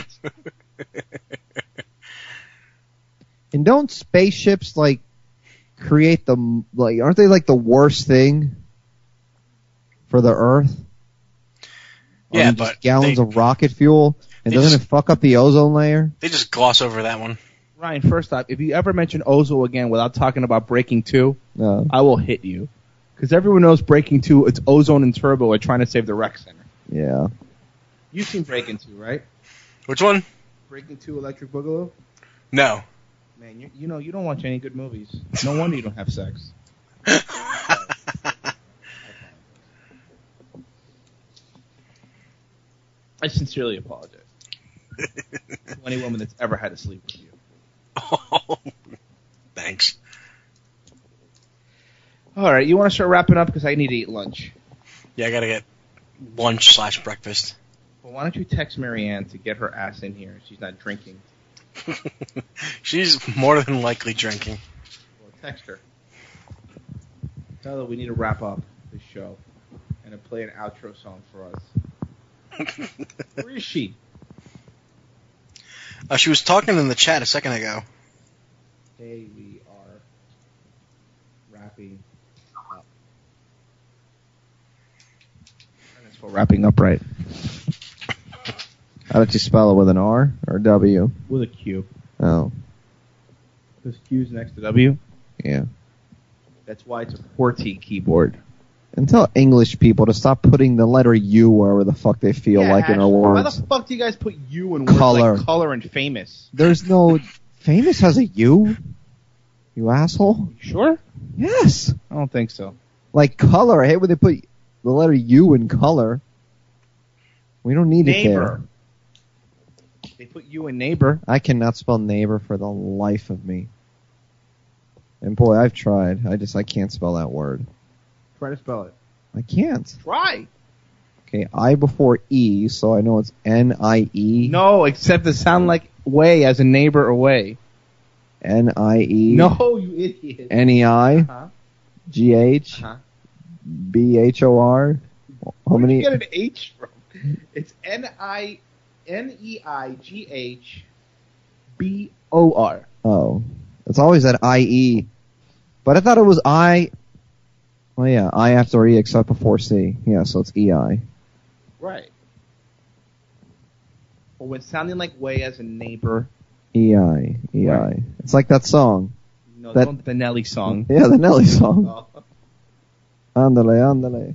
And don't spaceships, like, create the, like, aren't they, like, the worst thing for the Earth? Yeah, just but gallons of rocket fuel? And doesn't it fuck up the ozone layer? They just gloss over that one. Ryan, first off, if you ever mention Ozo again without talking about Breaking 2, No. I will hit you. Because everyone knows Breaking 2, it's Ozone and Turbo are trying to save the rec center. Yeah. You've seen Breaking 2, right? Which one? Breaking 2 Electric Boogaloo? No. Man, you know, you don't watch any good movies. No wonder you don't have sex. I sincerely apologize to any woman that's ever had to sleep with you. Oh, thanks. All right, you want to start wrapping up because I need to eat lunch. Yeah, I gotta get lunch/breakfast. Well, why don't you text Marianne to get her ass in here? She's not drinking. She's more than likely drinking. Well, text her. Tell her we need to wrap up this show and to play an outro song for us. Where is she? She was talking in the chat a second ago. Hey, we are wrapping up. And it's for wrapping up right. How did you spell it, with an R or a W? With a Q. Oh, Because Q's next to W. yeah. That's why it's a QWERTY keyboard. And tell English people to stop putting the letter U wherever the fuck they feel Yeah, like in our Ashley, words. Why the fuck do you guys put U in words Color. like color and famous? There's no... Famous has a U? You asshole? You sure? Yes. I don't think so. Like color. I hate when they put the letter U in color. We don't need it there. Neighbor. They put U in neighbor. I cannot spell neighbor for the life of me. And boy, I've tried. I can't spell that word. Try to spell it. I can't. Try. Okay, I before E, so I know it's N-I-E. No, except to sound like way as a neighbor away. N-I-E. No, you idiot. N-E-I. Uh-huh. G-H. Uh-huh. B-H-O-R. How Where many? did you get an H from? It's N-E-I-G-H-B-O-R. Oh. It's always that I-E. But I thought it was I. Well, yeah, I after E except before C. Yeah, so it's E-I. Right. Or when sounding like way as a neighbor. E-I. E-I. Right. It's like that song. No, That- the Nelly song. Yeah, the Nelly song. Oh. Andale, andale.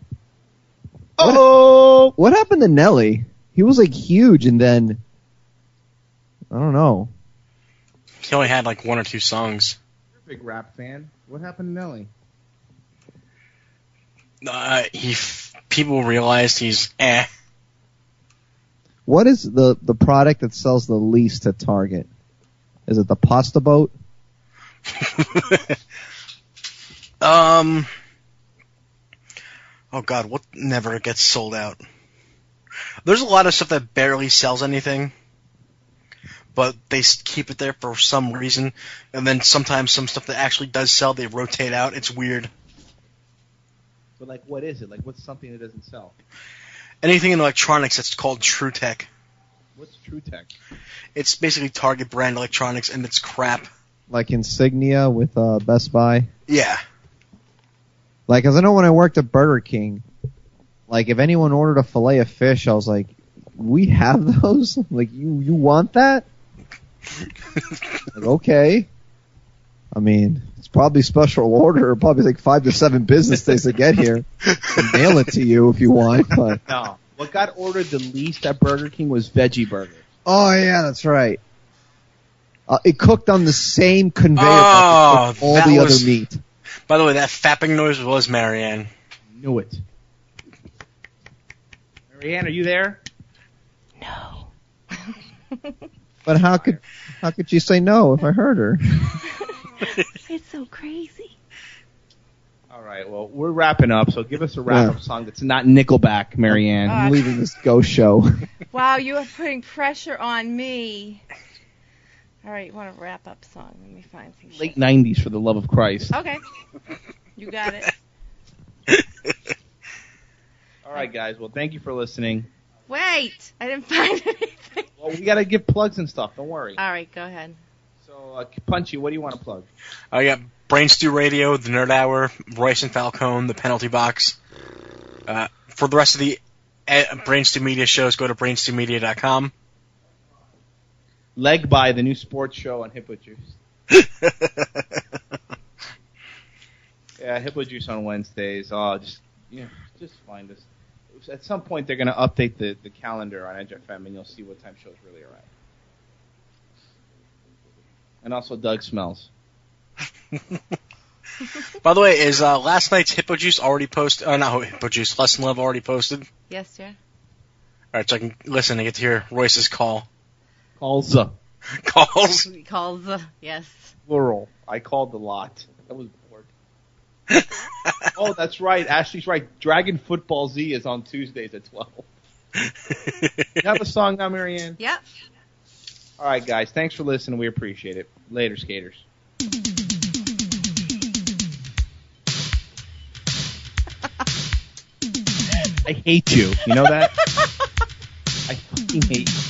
Oh! What happened to Nelly? He was like huge and then... I don't know. He only had like one or two songs. You're a big rap fan. What happened to Nelly? People realized he's What is the product that sells the least at Target? Is it the pasta boat? Oh god, what never gets sold out? There's a lot of stuff that barely sells anything, but they keep it there for some reason, and then sometimes some stuff that actually does sell, they rotate out. It's weird. But like, what is it? Like, what's something that doesn't sell? Anything in electronics that's called True Tech. What's TrueTech? It's basically Target brand electronics, and it's crap. Like Insignia with Best Buy. Yeah. Like, 'cause I know when I worked at Burger King, like, if anyone ordered a fillet of fish, I was like, we have those? Like, you want that? Like, okay. I mean, it's probably special order. It'll probably take 5 to 7 business days to get here. I'll mail it to you if you want, but. No. What got ordered the least at Burger King was veggie burger. Oh, yeah, that's right. It cooked on the same conveyor Oh, belt as all that the was- other meat. By the way, that fapping noise was Marianne. Knew it. Marianne, are you there? No. But how could she say no if I heard her? It's so crazy. All right, well, we're wrapping up, so give us a wrap-up song that's not Nickelback, Marianne. I'm leaving this ghost show. Wow, you are putting pressure on me. All right, you want a wrap-up song? Let me find some. Late 90s, for the love of Christ. Okay. You got it. All right, guys, well, thank you for listening. Wait, I didn't find anything. Well, we got to give plugs and stuff, don't worry. All right, go ahead. So, Punchy, what do you want to plug? I got Brain Stew Radio, The Nerd Hour, Royce and Falcone, The Penalty Box. For the rest of the Brain Stew Media shows, go to brainstewmedia.com. Leg By, the new sports show on Hippo Juice. Yeah, Hippo Juice on Wednesdays. Oh, just find us. At some point, they're going to update the calendar on Edge FM, and you'll see what time shows really are at. And also Doug Smells. By the way, is last night's Hippo Juice already posted? Not Hippo Juice, Lesson Love already posted? Yes, dear. Alright, so I can listen and get to hear Royce's call. Calls. Calls? He calls, yes. Plural. I called a lot. I was bored. Oh, that's right. Ashley's right. Dragon Football Z is on Tuesdays at 12. You have a song now, Marianne? Yep. All right, guys. Thanks for listening. We appreciate it. Later, skaters. I hate you. You know that? I fucking hate you.